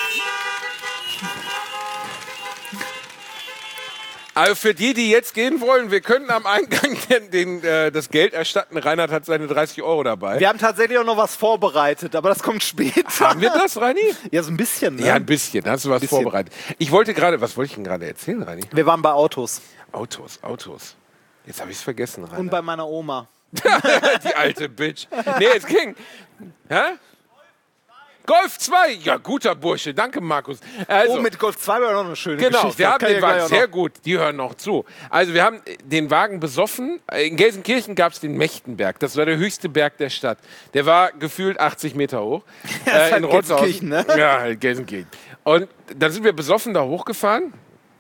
S3: Also für die jetzt gehen wollen, wir können am Eingang das Geld erstatten. Reinhard hat seine 30 € dabei.
S4: Wir haben tatsächlich auch noch was vorbereitet, aber das kommt später.
S3: Haben wir das, Reini?
S4: Ja, so ein bisschen. Ne?
S3: Ja, ein bisschen. Hast du was vorbereitet? Was wollte ich denn gerade erzählen, Reini?
S4: Wir waren bei Autos.
S3: Autos. Jetzt habe ich es vergessen, Reinhard.
S4: Und bei meiner Oma.
S3: Die alte Bitch. Nee, es ging. Hä? Golf 2. Ja, guter Bursche. Danke, Markus. Also,
S4: mit Golf 2 war noch eine schöne
S3: genau,
S4: Geschichte.
S3: wir haben den Wagen, sehr gut, die hören noch zu. Also wir haben den Wagen besoffen. In Gelsenkirchen gab es den Mechtenberg. Das war der höchste Berg der Stadt. Der war gefühlt 80 Meter hoch.
S4: Ja,
S3: in
S4: Gelsenkirchen, ne?
S3: Ja, halt Gelsenkirchen. Und dann sind wir besoffen da hochgefahren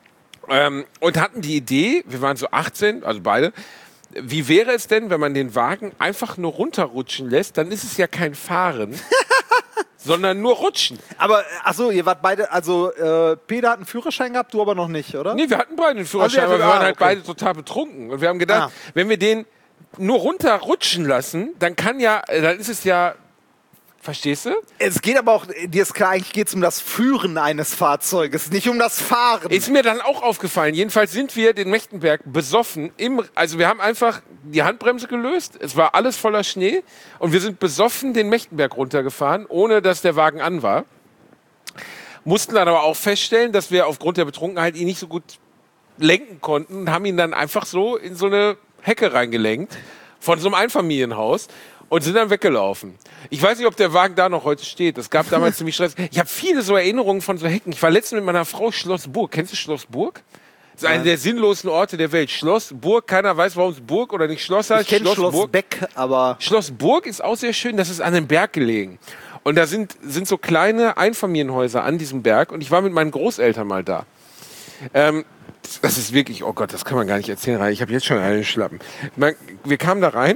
S3: und hatten die Idee, wir waren so 18, also beide, wie wäre es denn, wenn man den Wagen einfach nur runterrutschen lässt? Dann ist es ja kein Fahren, sondern nur Rutschen.
S4: Aber, achso, ihr wart beide, also Peter hat einen Führerschein gehabt, du aber noch nicht, oder?
S3: Nee, wir hatten beide einen Führerschein, aber wir waren halt beide total betrunken. Und wir haben gedacht, wenn wir den nur runterrutschen lassen, dann ist es ja, verstehst du?
S4: Es geht aber auch, dir ist klar, eigentlich geht es um das Führen eines Fahrzeuges, nicht um das Fahren.
S3: Ist mir dann auch aufgefallen. Jedenfalls sind wir den Mechtenberg besoffen. Also wir haben einfach die Handbremse gelöst. Es war alles voller Schnee. Und wir sind besoffen den Mechtenberg runtergefahren, ohne dass der Wagen an war. Mussten dann aber auch feststellen, dass wir aufgrund der Betrunkenheit ihn nicht so gut lenken konnten und haben ihn dann einfach so in so eine Hecke reingelenkt von so einem Einfamilienhaus. Und sind dann weggelaufen. Ich weiß nicht, ob der Wagen da noch heute steht. Es gab damals ziemlich Stress. Ich habe viele so Erinnerungen von so Hecken. Ich war letztens mit meiner Frau Schloss Burg. Kennst du Schloss Burg? Das ist einer der sinnlosen Orte der Welt. Schloss Burg, keiner weiß, warum es Burg oder nicht Schloss heißt.
S4: Ich kenne Schloss Beck, aber...
S3: Schloss Burg ist auch sehr schön. Das ist an einem Berg gelegen. Und da sind so kleine Einfamilienhäuser an diesem Berg. Und ich war mit meinen Großeltern mal da. Das ist wirklich, oh Gott, das kann man gar nicht erzählen. Ich habe jetzt schon einen Schlappen. Wir kamen da rein.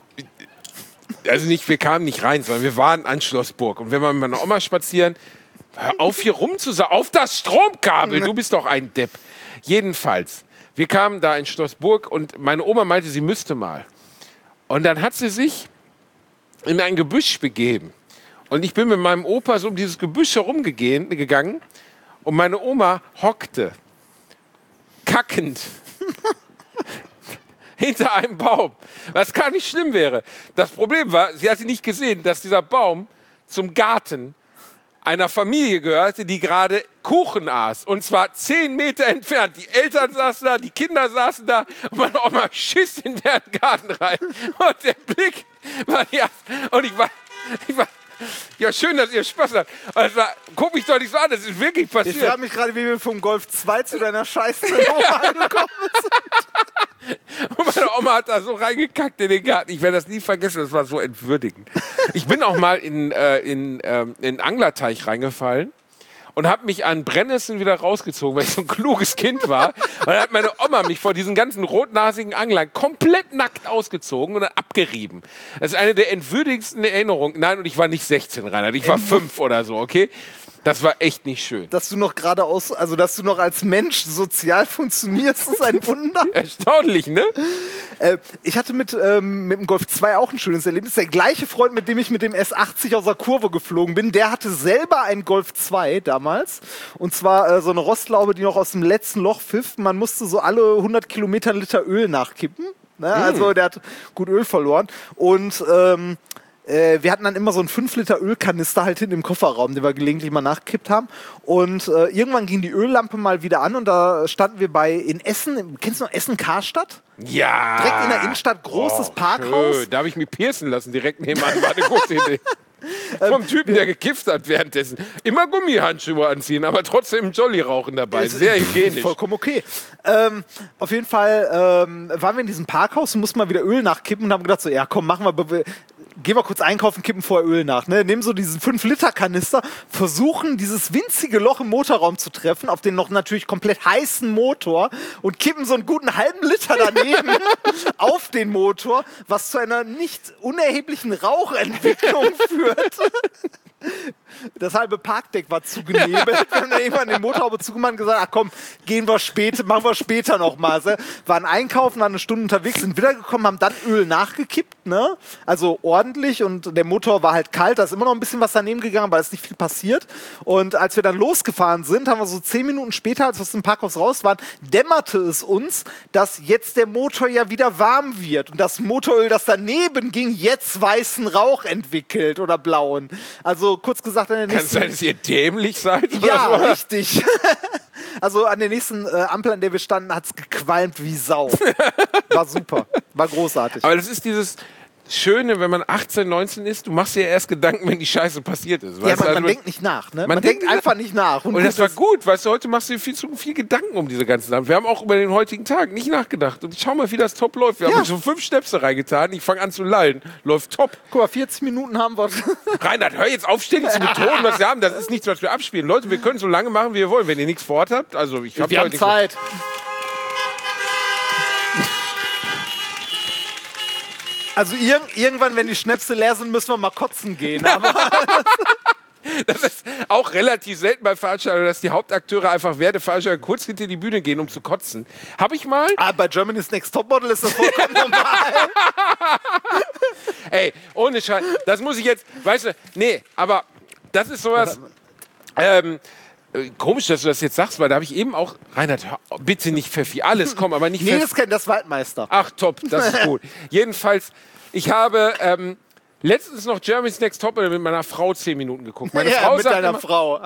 S3: Also wir kamen nicht rein, sondern wir waren an Schloss Burg. Und wenn wir mit meiner Oma spazieren, Hör auf, hier rumzusaugen. Auf das Stromkabel. Du bist doch ein Depp. Jedenfalls, wir kamen da in Schlossburg und meine Oma meinte, sie müsste mal. Und dann hat sie sich in ein Gebüsch begeben. Und ich bin mit meinem Opa so um dieses Gebüsch herumgegangen und meine Oma hockte, kackend, hinter einem Baum, was gar nicht schlimm wäre. Das Problem war, sie hatte nicht gesehen, dass dieser Baum zum Garten einer Familie gehörte, die gerade Kuchen aß. Und zwar 10 Meter entfernt. Die Eltern saßen da, die Kinder saßen da und meine Oma schiss in deren Garten rein. Und der Blick war ja... Und ich war ja, schön, dass ihr Spaß habt. Also, guck mich doch nicht so an, das ist wirklich passiert.
S4: Ich frage mich gerade, wie wir vom Golf 2 zu deiner scheiß Oma angekommen sind.
S3: Und meine Oma hat da so reingekackt in den Garten. Ich werde das nie vergessen, das war so entwürdigend. Ich bin auch mal in Anglerteich reingefallen und habe mich an Brennnesseln wieder rausgezogen, weil ich so ein kluges Kind war. Und dann hat meine Oma mich vor diesen ganzen rotnasigen Anglern komplett nackt ausgezogen und dann abgerieben. Das ist eine der entwürdigsten Erinnerungen. Nein, und ich war nicht 16, Reinhard, ich war 5 oder so, okay? Das war echt nicht schön.
S4: Dass du noch dass du noch als Mensch sozial funktionierst, ist ein Wunder.
S3: Erstaunlich, ne?
S4: Ich hatte mit dem Golf 2 auch ein schönes Erlebnis. Der gleiche Freund, mit dem ich mit dem S80 aus der Kurve geflogen bin, der hatte selber einen Golf 2 damals. Und zwar so eine Rostlaube, die noch aus dem letzten Loch pfiff. Man musste so alle 100 Kilometer einen Liter Öl nachkippen. Ne? Also der hat gut Öl verloren. Und wir hatten dann immer so einen 5 Liter Ölkanister halt hinten im Kofferraum, den wir gelegentlich mal nachgekippt haben. Und irgendwann ging die Öllampe mal wieder an und da standen wir in Essen. Kennst du noch Essen-Karstadt?
S3: Ja.
S4: Direkt in der Innenstadt, großes Parkhaus.
S3: Schön. Da habe ich mich piercen lassen, direkt nebenan. War eine gute Idee. Vom Typen, der gekifft hat währenddessen. Immer Gummihandschuhe anziehen, aber trotzdem einen Jolly rauchen dabei. Sehr hygienisch.
S4: Vollkommen okay. Auf jeden Fall waren wir in diesem Parkhaus und mussten mal wieder Öl nachkippen und haben gedacht so, ja komm, machen wir... Gehen wir kurz einkaufen, kippen vorher Öl nach. Ne? Nehmen so diesen 5-Liter-Kanister, versuchen dieses winzige Loch im Motorraum zu treffen, auf den noch natürlich komplett heißen Motor und kippen so einen guten halben Liter daneben auf den Motor, was zu einer nicht unerheblichen Rauchentwicklung führt. Das halbe Parkdeck war zugenebelt. Wir haben dann irgendwann den Motorhaube zugemacht und gesagt, ach komm, machen wir später nochmal. Waren einkaufen, waren eine Stunde unterwegs, sind wiedergekommen, haben dann Öl nachgekippt, ne? Also ordentlich und der Motor war halt kalt, da ist immer noch ein bisschen was daneben gegangen, weil es nicht viel passiert. Und als wir dann losgefahren sind, haben wir so 10 Minuten später, als wir aus dem Parkhaus raus waren, dämmerte es uns, dass jetzt der Motor ja wieder warm wird und das Motoröl, das daneben ging, jetzt weißen Rauch entwickelt oder blauen. Also kurz gesagt, an der nächsten...
S3: Kann es sein, dass ihr dämlich seid?
S4: Ja, richtig. Also an der nächsten Ampel, an der wir standen, hat es gequalmt wie Sau. War super. War großartig.
S3: Aber das ist dieses Schöne, wenn man 18, 19 ist, du machst dir ja erst Gedanken, wenn die Scheiße passiert ist.
S4: Ja, man denkt nicht nach, ne? Man denkt einfach nicht nach.
S3: Und das war gut, weißt du, heute machst du dir viel zu viel Gedanken um diese ganzen Sachen. Wir haben auch über den heutigen Tag nicht nachgedacht. Und schau mal, wie das top läuft. Wir haben schon 5 Schnäpse reingetan. Ich fange an zu lallen. Läuft top.
S4: Guck mal, 40 Minuten haben wir.
S3: Reinhard, hör jetzt auf, ständig zu betonen, was wir haben. Das ist nichts, was wir abspielen. Leute, wir können so lange machen, wie wir wollen. Wenn ihr nichts vor habt, also wir
S4: haben Zeit. Also irgendwann, wenn die Schnäpse leer sind, müssen wir mal kotzen gehen. Aber
S3: das ist auch relativ selten bei Veranstaltungen, dass die Hauptakteure einfach während der Veranstaltung kurz hinter die Bühne gehen, um zu kotzen. Habe ich mal...
S4: bei Germany's Next Topmodel ist das vollkommen normal.
S3: Ey, ohne Scheiß, das muss ich jetzt... Weißt du, nee, aber das ist sowas... Komisch, dass du das jetzt sagst, weil da habe ich eben auch... Reinhard, hör, bitte nicht Pfeffi, alles, komm, aber nicht Pfeffi.
S4: Nee, das kennt das Waldmeister.
S3: Ach, top, das ist gut. Jedenfalls, ich habe letztens noch Germany's Next Topmodel mit meiner Frau 10 Minuten geguckt. Meine Frau
S4: mit
S3: sagt
S4: deiner
S3: immer,
S4: Frau.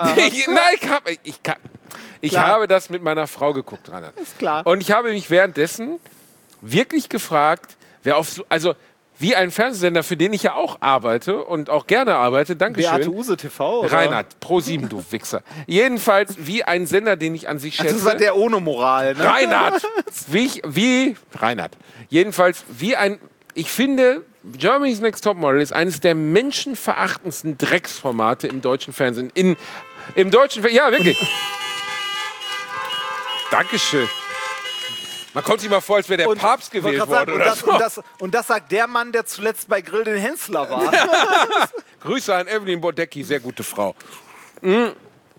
S3: Ich habe das mit meiner Frau geguckt, Reinhard.
S4: Ist klar.
S3: Und ich habe mich währenddessen wirklich gefragt, wer auf so... Also, wie ein Fernsehsender, für den ich ja auch arbeite und auch gerne arbeite, Dankeschön.
S4: Beate Use TV, oder?
S3: Reinhard, Pro7, du Wichser. Jedenfalls wie ein Sender, den ich an sich schätze.
S4: Das ist der ohne Moral, ne?
S3: Reinhard! Reinhard. Jedenfalls wie ein... Ich finde, Germany's Next Topmodel ist eines der menschenverachtendsten Drecksformate im deutschen Fernsehen. Im deutschen Fernsehen... Ja, wirklich. Dankeschön. Man kommt sich mal vor, als wäre der Papst gewählt worden.
S4: Und das sagt der Mann, der zuletzt bei Grill den Hensler war.
S3: Grüße an Evelyn Bodecki, sehr gute Frau.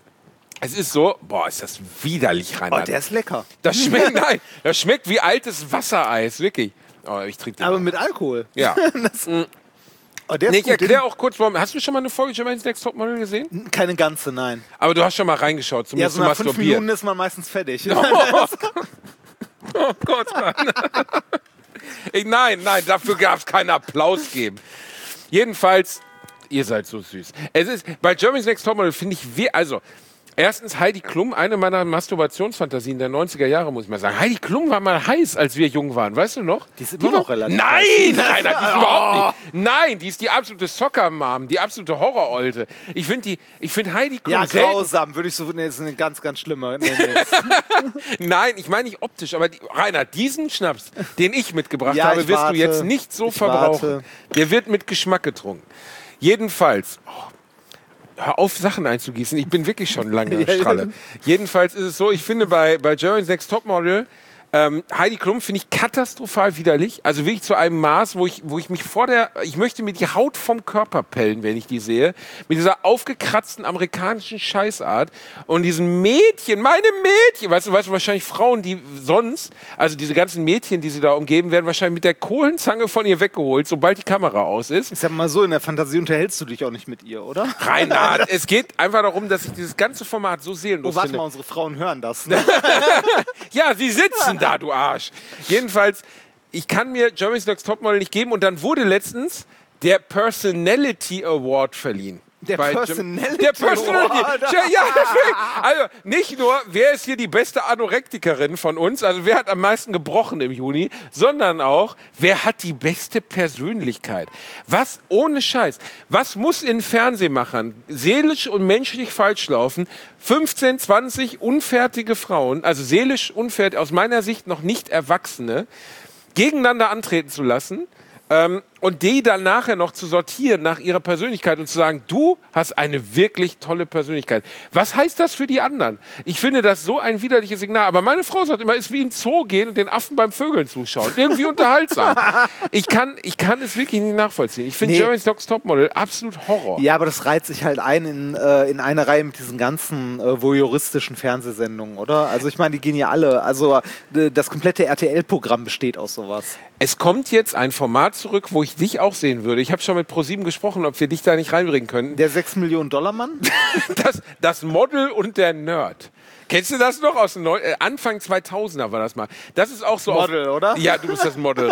S3: Es ist so, boah, ist das widerlich, Reinhard.
S4: Oh, der ist lecker.
S3: Das schmeckt, nein, das schmeckt wie altes Wassereis, wirklich. Oh, ich trinke den.
S4: Aber mit Alkohol.
S3: Ja.
S4: Oh, der ist
S3: Nee, ich
S4: gut.
S3: erkläre auch kurz, warum. Hast du schon mal eine Folge Germany's Next Topmodel gesehen?
S4: Keine ganze, nein.
S3: Aber du hast schon mal reingeschaut,
S4: Ja,
S3: zumindest
S4: so
S3: zum
S4: nach 5
S3: Masturbieren.
S4: Minuten ist man meistens fertig.
S3: Oh Gott, Mann. Nein, dafür darf es keinen Applaus geben. Jedenfalls, ihr seid so süß. Es ist, bei Germany's Next Topmodel finde ich, also, erstens Heidi Klum, eine meiner Masturbationsfantasien der 90er Jahre, muss ich mal sagen. Heidi Klum war mal heiß, als wir jung waren, weißt du noch?
S4: Die ist immer noch relativ
S3: Nein, die ist überhaupt nicht. Nein, die ist die absolute Soccer-Mom, die absolute Horror-Olte. Ich finde Heidi Klum
S4: Ja,
S3: selten.
S4: grausam, würde ich so. Nee, das ist eine ganz, ganz schlimme. Nee.
S3: Nein, ich meine nicht optisch, aber Reinhard, diesen Schnaps, den ich mitgebracht
S4: Ja,
S3: habe,
S4: ich
S3: wirst
S4: warte.
S3: du jetzt nicht so
S4: Ich
S3: verbrauchen.
S4: warte.
S3: Der wird mit Geschmack getrunken. Jedenfalls, hör auf, Sachen einzugießen. Ich bin wirklich schon lange in der Stralle. Jedenfalls ist es so, ich finde bei Germany's Next Topmodel Heidi Klum finde ich katastrophal widerlich. Also wirklich zu einem Maß, wo ich mich ich möchte mir die Haut vom Körper pellen, wenn ich die sehe. Mit dieser aufgekratzten amerikanischen Scheißart und diesen Mädchen, meine Mädchen, weißt du, wahrscheinlich Frauen, die sonst, also diese ganzen Mädchen, die sie da umgeben, werden wahrscheinlich mit der Kohlenzange von ihr weggeholt, sobald die Kamera aus ist.
S4: Ich sag mal so, in der Fantasie unterhältst du dich auch nicht mit ihr, oder?
S3: Reinhard, es geht einfach darum, dass ich dieses ganze Format so seelenlos
S4: Oh, warte
S3: finde.
S4: mal, unsere Frauen hören das. Ne?
S3: Ja, sie sitzen da, du Arsch. Jedenfalls, ich kann mir Germany's Next Topmodel nicht geben und dann wurde letztens der Personality Award verliehen.
S4: Der
S3: Bei
S4: Personality
S3: der Personality.
S4: Award.
S3: Ja, also nicht nur, wer ist hier die beste Anorektikerin von uns, also wer hat am meisten gebrochen im Juni, sondern auch, wer hat die beste Persönlichkeit. Was, ohne Scheiß, was muss in Fernsehmachern seelisch und menschlich falsch laufen? 15, 20 unfertige Frauen, also seelisch unfertig, aus meiner Sicht noch nicht Erwachsene, gegeneinander antreten zu lassen, und die dann nachher noch zu sortieren nach ihrer Persönlichkeit und zu sagen, du hast eine wirklich tolle Persönlichkeit. Was heißt das für die anderen? Ich finde das so ein widerliches Signal. Aber meine Frau sagt immer, es ist wie in Zoo gehen und den Affen beim Vögeln zuschauen. Irgendwie unterhaltsam. Ich kann es wirklich nicht nachvollziehen. Ich finde Germany's Next Topmodel absolut Horror.
S4: Ja, aber das reiht sich halt ein in eine Reihe mit diesen ganzen voyeuristischen Fernsehsendungen, oder? Also ich meine, die gehen ja alle. Also das komplette RTL-Programm besteht aus sowas.
S3: Es kommt jetzt ein Format zurück, wo ich dich auch sehen würde. Ich habe schon mit ProSieben gesprochen, ob wir dich da nicht reinbringen können.
S4: Der 6 Millionen Dollar Mann?
S3: Das Model und der Nerd. Kennst du das noch? Aus Anfang 2000er war das mal. Das ist auch so
S4: Model, oder?
S3: Ja, du bist das Model.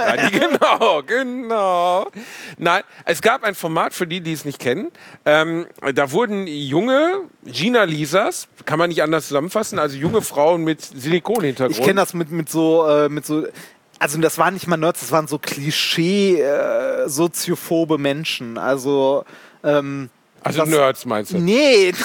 S3: Genau. Nein, es gab ein Format für die es nicht kennen. Da wurden junge Gina Lisas, kann man nicht anders zusammenfassen, also junge Frauen mit Silikonhintergrund.
S4: Ich kenne das mit so also das waren nicht mal Nerds, das waren so Klischee-soziophobe Menschen. Also
S3: Nerds meinst du?
S4: Nee,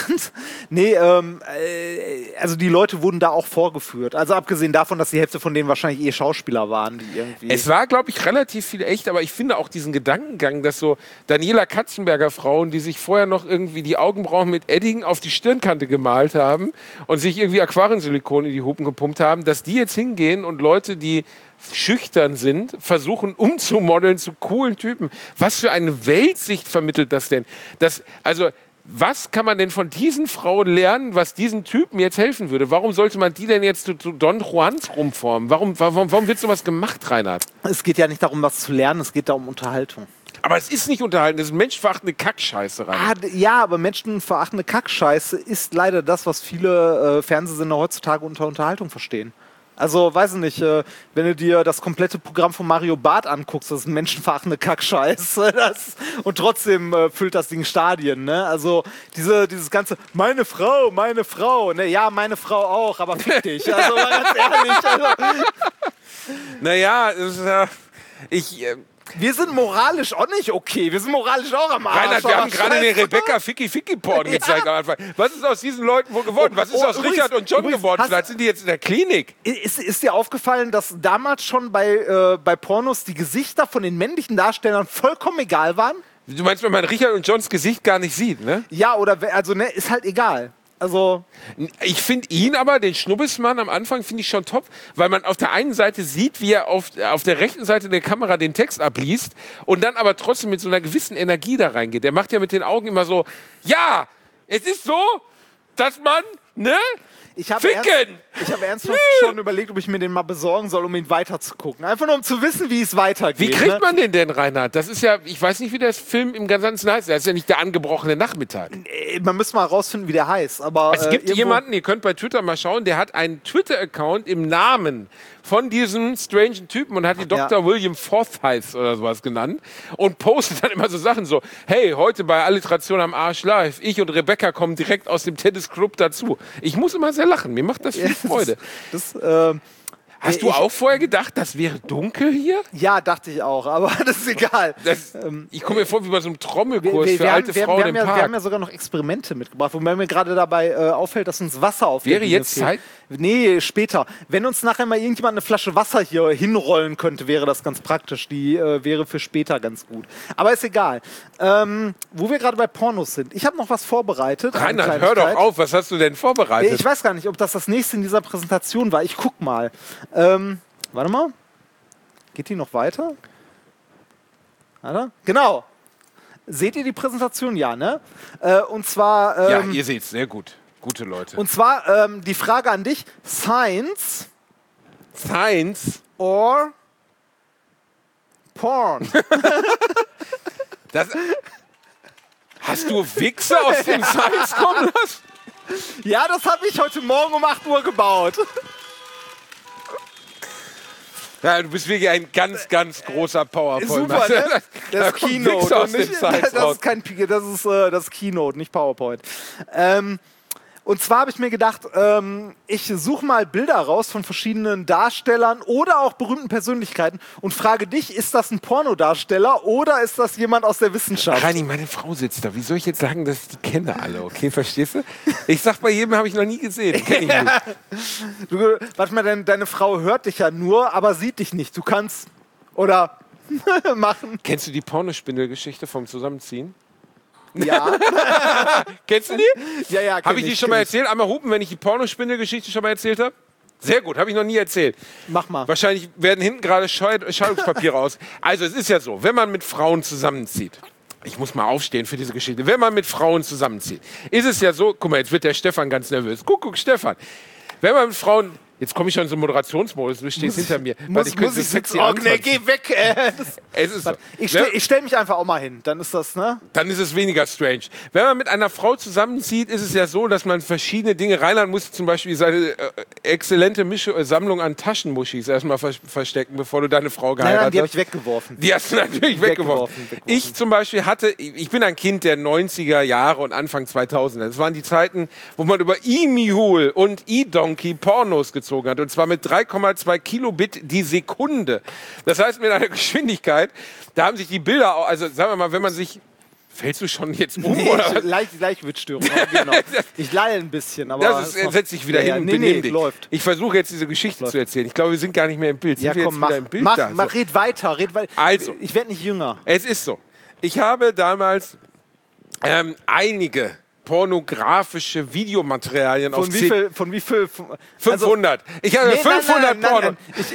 S4: also die Leute wurden da auch vorgeführt. Also abgesehen davon, dass die Hälfte von denen wahrscheinlich Schauspieler waren, die irgendwie...
S3: Es war, glaube ich, relativ viel echt, aber ich finde auch diesen Gedankengang, dass so Daniela Katzenberger Frauen, die sich vorher noch irgendwie die Augenbrauen mit Edding auf die Stirnkante gemalt haben und sich irgendwie Aquariensilikon in die Hupen gepumpt haben, dass die jetzt hingehen und Leute, die schüchtern sind, versuchen umzumodeln zu coolen Typen. Was für eine Weltsicht vermittelt das denn? Was kann man denn von diesen Frauen lernen, was diesen Typen jetzt helfen würde? Warum sollte man die denn jetzt zu Don Juans rumformen? Warum wird sowas gemacht, Reinhard?
S4: Es geht ja nicht darum, was zu lernen, es geht da um Unterhaltung.
S3: Aber es ist nicht unterhalten, das ist menschverachtende Kackscheiße, Reinhard.
S4: Ja, aber menschenverachtende Kackscheiße ist leider das, was viele Fernsehsender heutzutage unter Unterhaltung verstehen. Also, weiß ich nicht, wenn du dir das komplette Programm von Mario Barth anguckst, das ist ein menschenverachtende Kackscheiße. Und trotzdem füllt das Ding Stadien, ne? Also, dieses ganze, meine Frau, ne? Ja, meine Frau auch, aber fick dich. Also, mal ganz ehrlich. Also.
S3: Naja,
S4: Wir sind moralisch auch nicht okay. Wir sind moralisch auch am Arsch.
S3: Reinhard, wir haben gerade den Rebecca Ficky-Porn gezeigt am Anfang. Was ist aus diesen Leuten wohl geworden? Was ist aus Richard und John geworden? Vielleicht sind die jetzt in der Klinik.
S4: Ist dir aufgefallen, dass damals schon bei Pornos die Gesichter von den männlichen Darstellern vollkommen egal waren?
S3: Du meinst, wenn man Richard und Johns Gesicht gar nicht sieht, ne?
S4: Ja, ist halt egal. Also
S3: ich finde ihn aber, den Schnubbelsmann am Anfang, finde ich schon top, weil man auf der einen Seite sieht, wie er auf der rechten Seite der Kamera den Text abliest und dann aber trotzdem mit so einer gewissen Energie da reingeht. Der macht ja mit den Augen immer so, ja, es ist so, dass man Ne?
S4: Ich habe
S3: Ficken!
S4: ernsthaft schon überlegt, ob ich mir den mal besorgen soll, um ihn weiterzugucken. Einfach nur, um zu wissen, wie es weitergeht.
S3: Wie kriegt man den denn, Reinhard? Das ist ja, ich weiß nicht, wie der Film im Ganzen heißt. Das ist ja nicht der angebrochene Nachmittag.
S4: Man müsste mal rausfinden, wie der heißt. Aber,
S3: Es gibt
S4: irgendwo-
S3: jemanden, ihr könnt bei Twitter mal schauen, der hat einen Twitter-Account im Namen von diesem strangen Typen und hat die Dr. William Forsyth oder sowas genannt und postet dann immer so Sachen so, hey, heute bei Alliteration am Arsch live, ich und Rebecca kommen direkt aus dem Tennisclub dazu. Ich muss immer sehr lachen, mir macht das viel Freude. Hast du auch vorher gedacht, das wäre dunkel hier?
S4: Ja, dachte ich auch, aber das ist egal.
S3: Ich komme mir vor wie bei so einem Trommelkurs für alte Frauen im
S4: wir
S3: Park.
S4: haben ja sogar noch Experimente mitgebracht, wobei mir gerade dabei auffällt, dass uns Wasser auf der
S3: Wäre
S4: Bühne
S3: jetzt
S4: fehlt.
S3: Zeit?
S4: Nee, später. Wenn uns nachher mal irgendjemand eine Flasche Wasser hier hinrollen könnte, wäre das ganz praktisch. Die wäre für später ganz gut. Aber ist egal. Wo wir gerade bei Pornos sind. Ich habe noch was vorbereitet. eine
S3: Reinhard, hör doch
S4: Kleinigkeit.
S3: auf, was hast du denn vorbereitet?
S4: Ich weiß gar nicht, ob das nächste in dieser Präsentation war. Ich guck mal. Warte mal. Geht die noch weiter? Warte. Genau. Seht ihr die Präsentation? Ja, ne? Und zwar...
S3: Ja, ihr seht's, sehr gut. Gute Leute.
S4: und zwar die Frage an dich. Science
S3: Science,
S4: or Porn?
S3: das... Hast du Wichse aus dem Science kommen lassen?
S4: Ja, das habe ich heute Morgen um 8 Uhr gebaut.
S3: Ja, du bist wirklich ein ganz, ganz großer PowerPoint.
S4: Super, ne?
S3: Da
S4: Das
S3: kommt
S4: Keynote.
S3: Wichse aus
S4: und
S3: dem
S4: nicht,
S3: Science
S4: das
S3: raus.
S4: ist kein das ist das Keynote, nicht PowerPoint. Und zwar habe ich mir gedacht, ich suche mal Bilder raus von verschiedenen Darstellern oder auch berühmten Persönlichkeiten und frage dich, ist das ein Pornodarsteller oder ist das jemand aus der Wissenschaft?
S3: Reini, meine Frau sitzt da. Wie soll ich jetzt sagen, dass ich die kenne alle? Okay, verstehst du? Ich sag, bei jedem habe ich noch nie gesehen. Kenn ich nicht.
S4: Du, warte mal, deine Frau hört dich ja nur, aber sieht dich nicht. Du kannst oder machen.
S3: Kennst du die Pornospindel-Geschichte vom Zusammenziehen?
S4: Ja,
S3: Kennst du die?
S4: ja.
S3: Habe ich die schon mal erzählt? Einmal hupen, wenn ich die Pornospindel-Geschichte schon mal erzählt habe? Sehr gut, habe ich noch nie erzählt.
S4: Mach mal.
S3: Wahrscheinlich werden hinten gerade Scheidungspapiere aus. Also es ist ja so, wenn man mit Frauen zusammenzieht, ich muss mal aufstehen für diese Geschichte, wenn man mit Frauen zusammenzieht, ist es ja so, guck mal, jetzt wird der Stefan ganz nervös. Guck, Stefan. Wenn man mit Frauen, jetzt komme ich schon in so einen Moderationsmodus, du stehst hinter mir.
S4: Muss ich sitzen? Oh, nee, geh weg.
S3: Es ist so.
S4: Ich stell mich einfach auch mal hin. Dann ist das, ne?
S3: Dann ist es weniger strange. Wenn man mit einer Frau zusammenzieht, ist es ja so, dass man verschiedene Dinge... Rheinland muss zum Beispiel seine exzellente Sammlung an Taschenmuschis erstmal verstecken, bevor du deine Frau geheiratet hast.
S4: Nein, die habe ich weggeworfen.
S3: Die hast du natürlich weggeworfen. Ich zum Beispiel ich bin ein Kind der 90er Jahre und Anfang 2000er. Das waren die Zeiten, wo man über E-Mule und E-Donkey Pornos gezogen hat. Und zwar mit 3,2 Kilobit die Sekunde. Das heißt, mit einer Geschwindigkeit, da haben sich die Bilder, also sagen wir mal, wenn man sich... Fällst du schon jetzt um?
S4: Nee,
S3: oder?
S4: Leichtwitzstörung. Genau. Ich leide ein bisschen, aber...
S3: Das ist, setz dich wieder hin und benimm dich.
S4: Läuft.
S3: Ich versuche jetzt diese Geschichte zu erzählen. Ich glaube, wir sind gar nicht mehr im Bild.
S4: Ja,
S3: sind wir
S4: komm,
S3: jetzt
S4: mach,
S3: wieder im Bild
S4: mach,
S3: da?
S4: mach, red weiter.
S3: Also.
S4: Ich werde nicht jünger.
S3: Es ist so. Ich habe damals einige pornografische Videomaterialien auf
S4: Von wie viel?
S3: 500. Ich habe 500 Porno.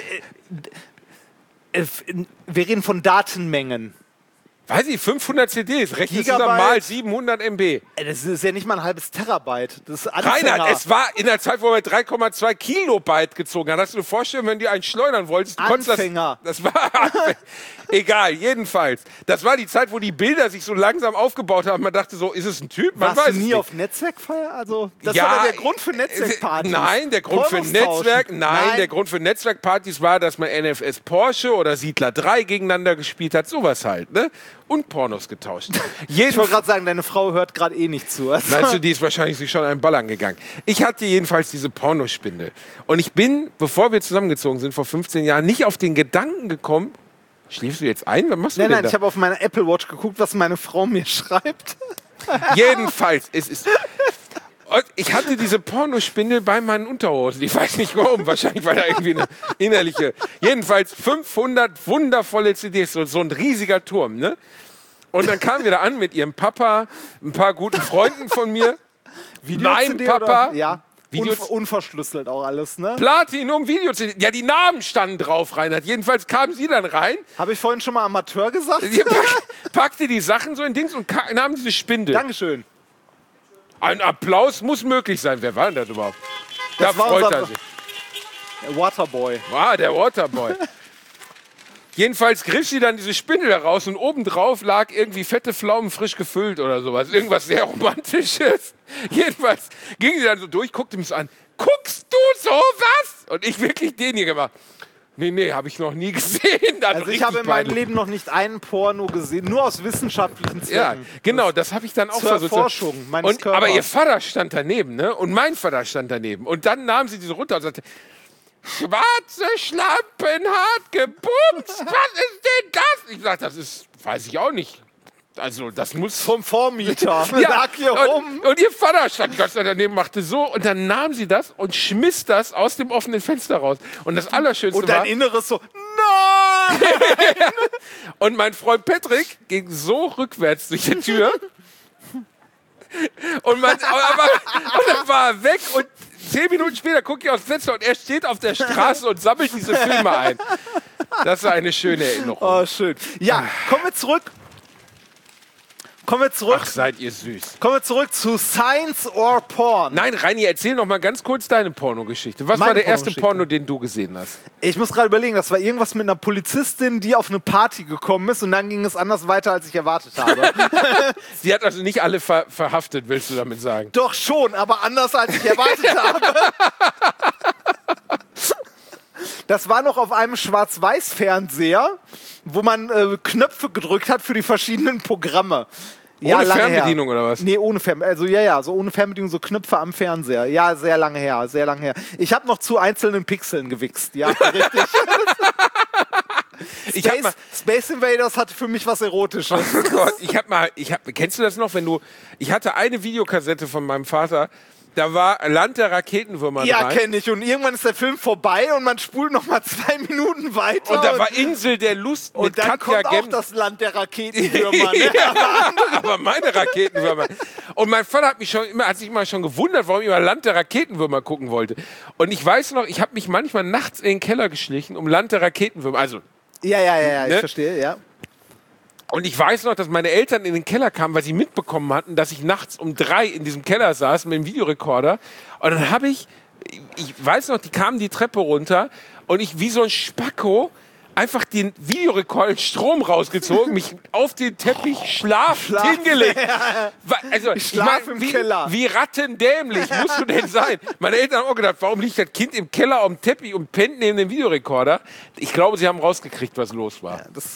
S4: Wir reden von Datenmengen.
S3: Weiß ich, 500 CDs. Rechnest du dann
S4: Gigabyte.
S3: mal 700 MB.
S4: Das ist ja nicht mal ein halbes Terabyte. Das ist
S3: Reinhard, es war in der Zeit, wo wir 3,2 Kilobyte gezogen haben. Hast du dir vorstellen, wenn du einen schleudern wolltest? Du konntest
S4: Anfänger.
S3: Das war egal, jedenfalls. Das war die Zeit, wo die Bilder sich so langsam aufgebaut haben. Man dachte so, ist es ein Typ? Man
S4: Warst
S3: weiß
S4: du
S3: es
S4: nie
S3: nicht.
S4: auf Netzwerkfeier? Also, das
S3: Ja,
S4: war doch der Grund für Netzwerkpartys.
S3: Nein, der Grund für
S4: Pornos tauschen.
S3: der Grund für Netzwerkpartys war, dass man NFS Porsche oder Siedler 3 gegeneinander gespielt hat, sowas halt, ne? Und Pornos getauscht.
S4: Ich wollte gerade sagen, deine Frau hört gerade eh nicht zu. Also,
S3: Meinst du, die ist wahrscheinlich sich schon einen Ballern gegangen. Ich hatte jedenfalls diese Pornospindel. Und ich bin, bevor wir zusammengezogen sind, vor 15 Jahren, nicht auf den Gedanken gekommen, schläfst du jetzt ein? Was machst du
S4: nein,
S3: denn
S4: nein,
S3: da?
S4: ich habe auf meiner Apple Watch geguckt, was meine Frau mir schreibt.
S3: Jedenfalls, es ist... Und ich hatte diese Pornospindel bei meinen Unterhosen. Ich weiß nicht warum. Wahrscheinlich, weil da irgendwie eine innerliche... Jedenfalls 500 wundervolle CDs. So ein riesiger Turm, ne? Und dann kamen wir da an mit ihrem Papa, ein paar guten Freunden von mir, mein
S4: Video-CD
S3: Papa...
S4: oder? Ja.
S3: Videos-
S4: Unverschlüsselt auch alles, ne?
S3: Platinum Video-CD. Ja, die Namen standen drauf, Reinhard. Jedenfalls kamen sie dann rein,
S4: Habe ich vorhin schon mal Amateur gesagt?
S3: packte die Sachen so in Dings und nahm diese Spindel.
S4: Dankeschön.
S3: Ein Applaus muss möglich sein. Wer war denn das überhaupt? Da
S4: Das war
S3: freut
S4: unser-
S3: er sich.
S4: Waterboy.
S3: Ah, der Waterboy. Jedenfalls griff sie dann diese Spindel heraus und obendrauf lag irgendwie fette Pflaumen frisch gefüllt oder sowas. Irgendwas sehr Romantisches. Jedenfalls ging sie dann so durch, guckte mich so an. Guckst du sowas? Und ich wirklich den hier gemacht. Nee, habe ich noch nie gesehen. Dann
S4: Also ich
S3: richtig
S4: habe in meinem
S3: peinlich.
S4: Leben noch nicht einen Porno gesehen, nur aus wissenschaftlichen
S3: Ja,
S4: Zwecken.
S3: genau, das habe ich dann auch
S4: zur
S3: versucht.
S4: Erforschung meines
S3: Und, aber
S4: Körpers.
S3: ihr Vater stand daneben, ne? Und mein Vater stand daneben. Und dann nahm sie diese runter und sagte, schwarze Schlampen, hart gebumst, was ist denn das? Ich sag, das ist, weiß ich auch nicht. Also, das muss
S4: Vom Vormieter. Lag hier rum.
S3: und ihr Vater stand ganz daneben, machte so und dann nahm sie das und schmiss das aus dem offenen Fenster raus. Und das Allerschönste
S4: Und
S3: war,
S4: dein Inneres so, nein!
S3: und mein Freund Patrick ging so rückwärts durch die Tür und dann war er weg und 10 Minuten später gucke ich aufs Fenster und er steht auf der Straße und sammelt diese Filme ein. Das war eine schöne Erinnerung.
S4: Oh, schön. Ja, kommen wir zurück.
S3: Ach, seid ihr süß.
S4: Kommen wir zurück zu Science or Porn.
S3: Nein, Reini, erzähl noch mal ganz kurz deine Pornogeschichte. Was
S4: Meine
S3: war der erste
S4: Pornogeschichte.
S3: Porno, den du gesehen hast?
S4: Ich muss gerade überlegen, das war irgendwas mit einer Polizistin, die auf eine Party gekommen ist und dann ging es anders weiter, als ich erwartet habe.
S3: Sie hat also nicht alle verhaftet, willst du damit sagen?
S4: Doch schon, aber anders, als ich erwartet habe. Das war noch auf einem Schwarz-Weiß-Fernseher, wo man Knöpfe gedrückt hat für die verschiedenen Programme.
S3: Ohne
S4: lange
S3: Fernbedienung
S4: her.
S3: oder was?
S4: Nee, ohne Fernbedienung. Also ja, so ohne Fernbedienung, so Knöpfe am Fernseher. Ja, sehr lange her, sehr lange her. Ich habe noch zu einzelnen Pixeln gewichst. Ja, richtig. Space Invaders hatte für mich was Erotisches.
S3: Oh Gott, kennst du das noch, ich hatte eine Videokassette von meinem Vater, da war Land der Raketenwürmer
S4: Ja,
S3: rein.
S4: kenne ich. Und irgendwann ist der Film vorbei und man spult noch mal 2 Minuten weiter.
S3: Und da war Insel der Lust mit
S4: und dann
S3: Katja
S4: kommt auch
S3: Gems.
S4: das Land der Raketenwürmer. Ne?
S3: Aber meine Raketenwürmer. Und mein Vater hat sich immer schon gewundert, warum ich immer Land der Raketenwürmer gucken wollte. Und ich weiß noch, ich habe mich manchmal nachts in den Keller geschlichen, um Land der Raketenwürmer, also
S4: Ja,
S3: Ne?
S4: ich verstehe, ja.
S3: und ich weiß noch, dass meine Eltern in den Keller kamen, weil sie mitbekommen hatten, dass ich nachts um 3 in diesem Keller saß mit dem Videorekorder. Und dann habe ich weiß noch, die kamen die Treppe runter und ich wie so ein Spacko einfach den Videorekorder Strom rausgezogen, mich auf den Teppich schlafend hingelegt. Also, ich
S4: schlaf im Keller.
S3: Wie rattendämlich musst du denn sein? Meine Eltern haben auch gedacht, warum liegt das Kind im Keller auf dem Teppich und pennt neben dem Videorekorder? Ich glaube, sie haben rausgekriegt, was los war.
S4: Ja, das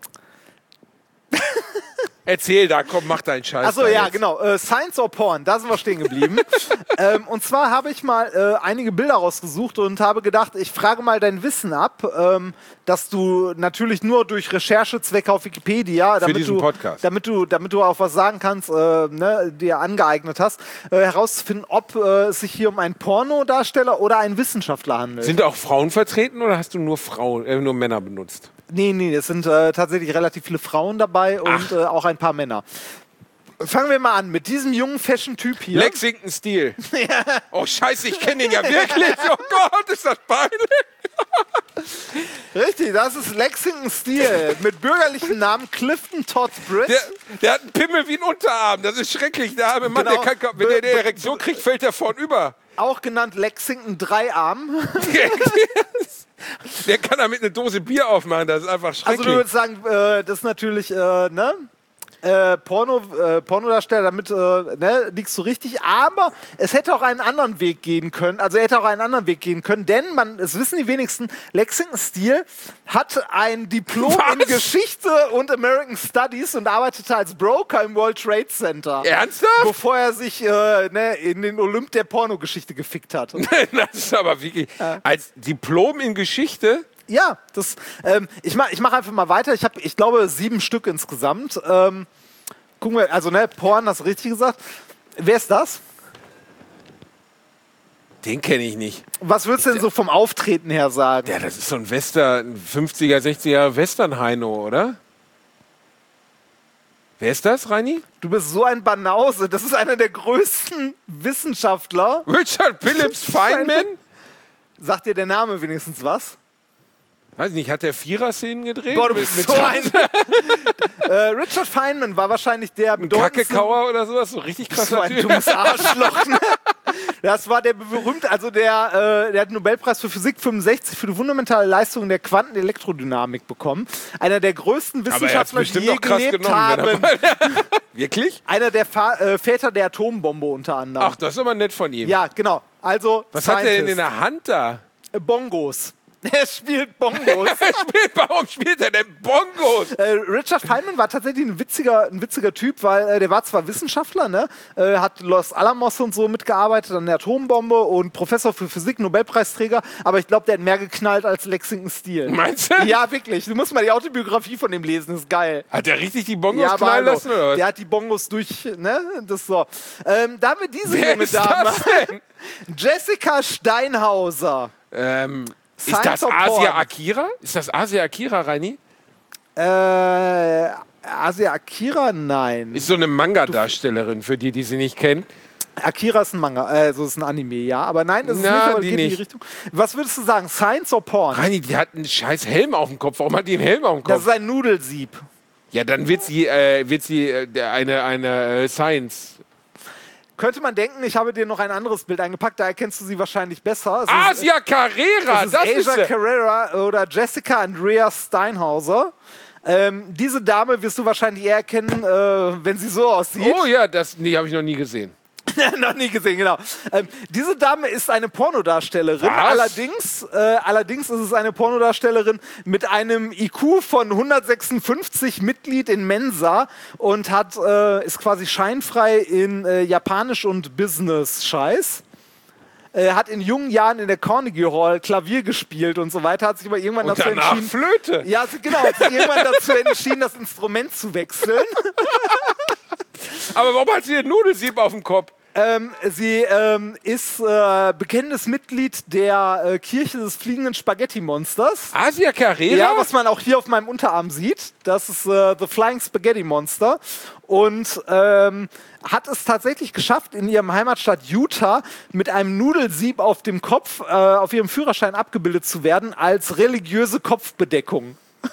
S3: Erzähl da, komm, mach deinen Scheiß.
S4: Achso,
S3: da
S4: ja,
S3: jetzt.
S4: genau. Science or Porn, da sind wir stehen geblieben. Und zwar habe ich mal einige Bilder rausgesucht und habe gedacht, ich frage mal dein Wissen ab, dass du natürlich nur durch Recherchezwecke auf Wikipedia,
S3: diesen Podcast.
S4: damit du auch was sagen kannst, dir angeeignet hast, herauszufinden, ob es sich hier um einen Pornodarsteller oder einen Wissenschaftler handelt.
S3: Sind da auch Frauen vertreten oder hast du nur nur Männer benutzt?
S4: Nee, es sind tatsächlich relativ viele Frauen dabei und auch ein paar Männer. Fangen wir mal an mit diesem jungen Fashion-Typ hier.
S3: Lexington Steel. Oh Scheiße, ich kenne den ja wirklich. Oh Gott, ist das peinlich.
S4: Richtig, das ist Lexington Steel mit bürgerlichen Namen Clifton Todd Britt.
S3: Der hat einen Pimmel wie ein Unterarm. Das ist schrecklich. Der arme Mann,
S4: Genau.
S3: der kann, wenn der eine Erektion kriegt, fällt der vorn über.
S4: Auch genannt Lexington Dreiarm.
S3: Der kann damit eine Dose Bier aufmachen. Das ist einfach
S4: Also
S3: schrecklich.
S4: du würdest sagen, das ist natürlich, Pornodarsteller, damit liegst du richtig, aber es hätte auch einen anderen Weg gehen können, denn es wissen die wenigsten, Lexington Steel hat ein Diplom in
S3: Was?
S4: Geschichte und American Studies und arbeitete als Broker im World Trade Center.
S3: Ernsthaft?
S4: Bevor er sich in den Olymp der Pornogeschichte gefickt hat.
S3: Das ist aber wirklich. Als Diplom in Geschichte.
S4: Ja, ich mach einfach mal weiter. Ich glaube 7 Stück insgesamt. Gucken wir, also Porn, hast du richtig gesagt. Wer ist das?
S3: Den kenne ich nicht.
S4: Was würdest du denn so vom Auftreten her sagen?
S3: Ja, das ist so ein 50er, 60er Western-Heino, oder? Wer ist das, Reini?
S4: Du bist so ein Banause. Das ist einer der größten Wissenschaftler.
S3: Richard Phillips Feynman?
S4: Sagt dir der Name wenigstens was?
S3: Weiß nicht, hat der Vierer-Szenen gedreht?
S4: Boah, du bist so ein... Richard Feynman war wahrscheinlich der bedeutendste...
S3: Kackekauer oder sowas? So richtig krasser
S4: So ein
S3: Typ.
S4: dummes Arschloch. Ne? Das war der berühmte, also der hat den Nobelpreis für Physik 65 für die fundamentale Leistung der Quantenelektrodynamik bekommen. Einer der größten
S3: Aber er hat's
S4: Wissenschaftler, die
S3: bestimmt
S4: je
S3: auch krass
S4: gelebt
S3: genommen,
S4: haben.
S3: Wirklich?
S4: Einer der Väter der Atombombe unter anderem.
S3: Ach, das ist aber nett von ihm.
S4: Ja, genau. Also
S3: Was hat er denn in
S4: Scientist.
S3: der Hand da?
S4: Bongos. Er spielt Bongos.
S3: Warum spielt er denn Bongos?
S4: Richard Feynman war tatsächlich ein witziger Typ, weil der war zwar Wissenschaftler, ne? Hat Los Alamos und so mitgearbeitet an der Atombombe und Professor für Physik, Nobelpreisträger, aber ich glaube, der hat mehr geknallt als Lexington Steele.
S3: Meinst du?
S4: Ja, wirklich. Du musst mal die Autobiografie von dem lesen, ist geil.
S3: Hat der richtig die Bongos
S4: Ja, aber
S3: knallen
S4: hallo,
S3: lassen, oder was?
S4: der hat die Bongos durch, ne? Das so. Da haben wir diese
S3: Wer
S4: junge
S3: ist
S4: Dame.
S3: das denn?
S4: Jessica Steinhauser.
S3: Ist das
S4: Science of
S3: Asia
S4: Porn.
S3: Akira? Ist das Asia Akira, Reini?
S4: Asia Akira? Nein.
S3: Ist so eine Manga-Darstellerin, für die sie nicht kennen.
S4: Akira ist ein Manga, also ist ein Anime, ja. Aber nein, das ist
S3: Na,
S4: nicht, aber
S3: die
S4: geht in die
S3: nicht.
S4: Richtung. Was würdest du sagen? Science or Porn?
S3: Reini, die hat einen scheiß Helm auf dem Kopf. Warum hat die einen Helm auf dem
S4: Das
S3: Kopf?
S4: ist ein Nudelsieb.
S3: Ja, dann wird sie eine Science.
S4: Könnte man denken, ich habe dir noch ein anderes Bild eingepackt, da erkennst du sie wahrscheinlich besser. Es
S3: Asia Carrera,
S4: ist Asia
S3: sie.
S4: Carrera oder Jessica Andrea Steinhauser. Diese Dame wirst du wahrscheinlich eher kennen, wenn sie so aussieht.
S3: Oh ja, die habe ich noch nie gesehen.
S4: Noch nie gesehen, genau. Diese Dame ist eine Pornodarstellerin.
S3: Was?
S4: Allerdings ist es eine Pornodarstellerin mit einem IQ von 156, Mitglied in Mensa und ist quasi scheinfrei in Japanisch und Business-Scheiß. Hat in jungen Jahren in der Carnegie Hall Klavier gespielt und so weiter, hat sich aber irgendwann
S3: Und
S4: dazu
S3: danach
S4: entschieden...
S3: Flöte.
S4: Ja, genau, hat sich irgendwann dazu entschieden, das Instrument zu wechseln.
S3: Aber warum hat sie den Nudelsieb auf dem Kopf?
S4: Sie ist bekennendes Mitglied der Kirche des fliegenden Spaghetti-Monsters.
S3: Asia Carrera?
S4: Ja, was man auch hier auf meinem Unterarm sieht. Das ist The Flying Spaghetti Monster. Und hat es tatsächlich geschafft, in ihrem Heimatstadt Utah mit einem Nudelsieb auf dem Kopf auf ihrem Führerschein abgebildet zu werden als religiöse Kopfbedeckung.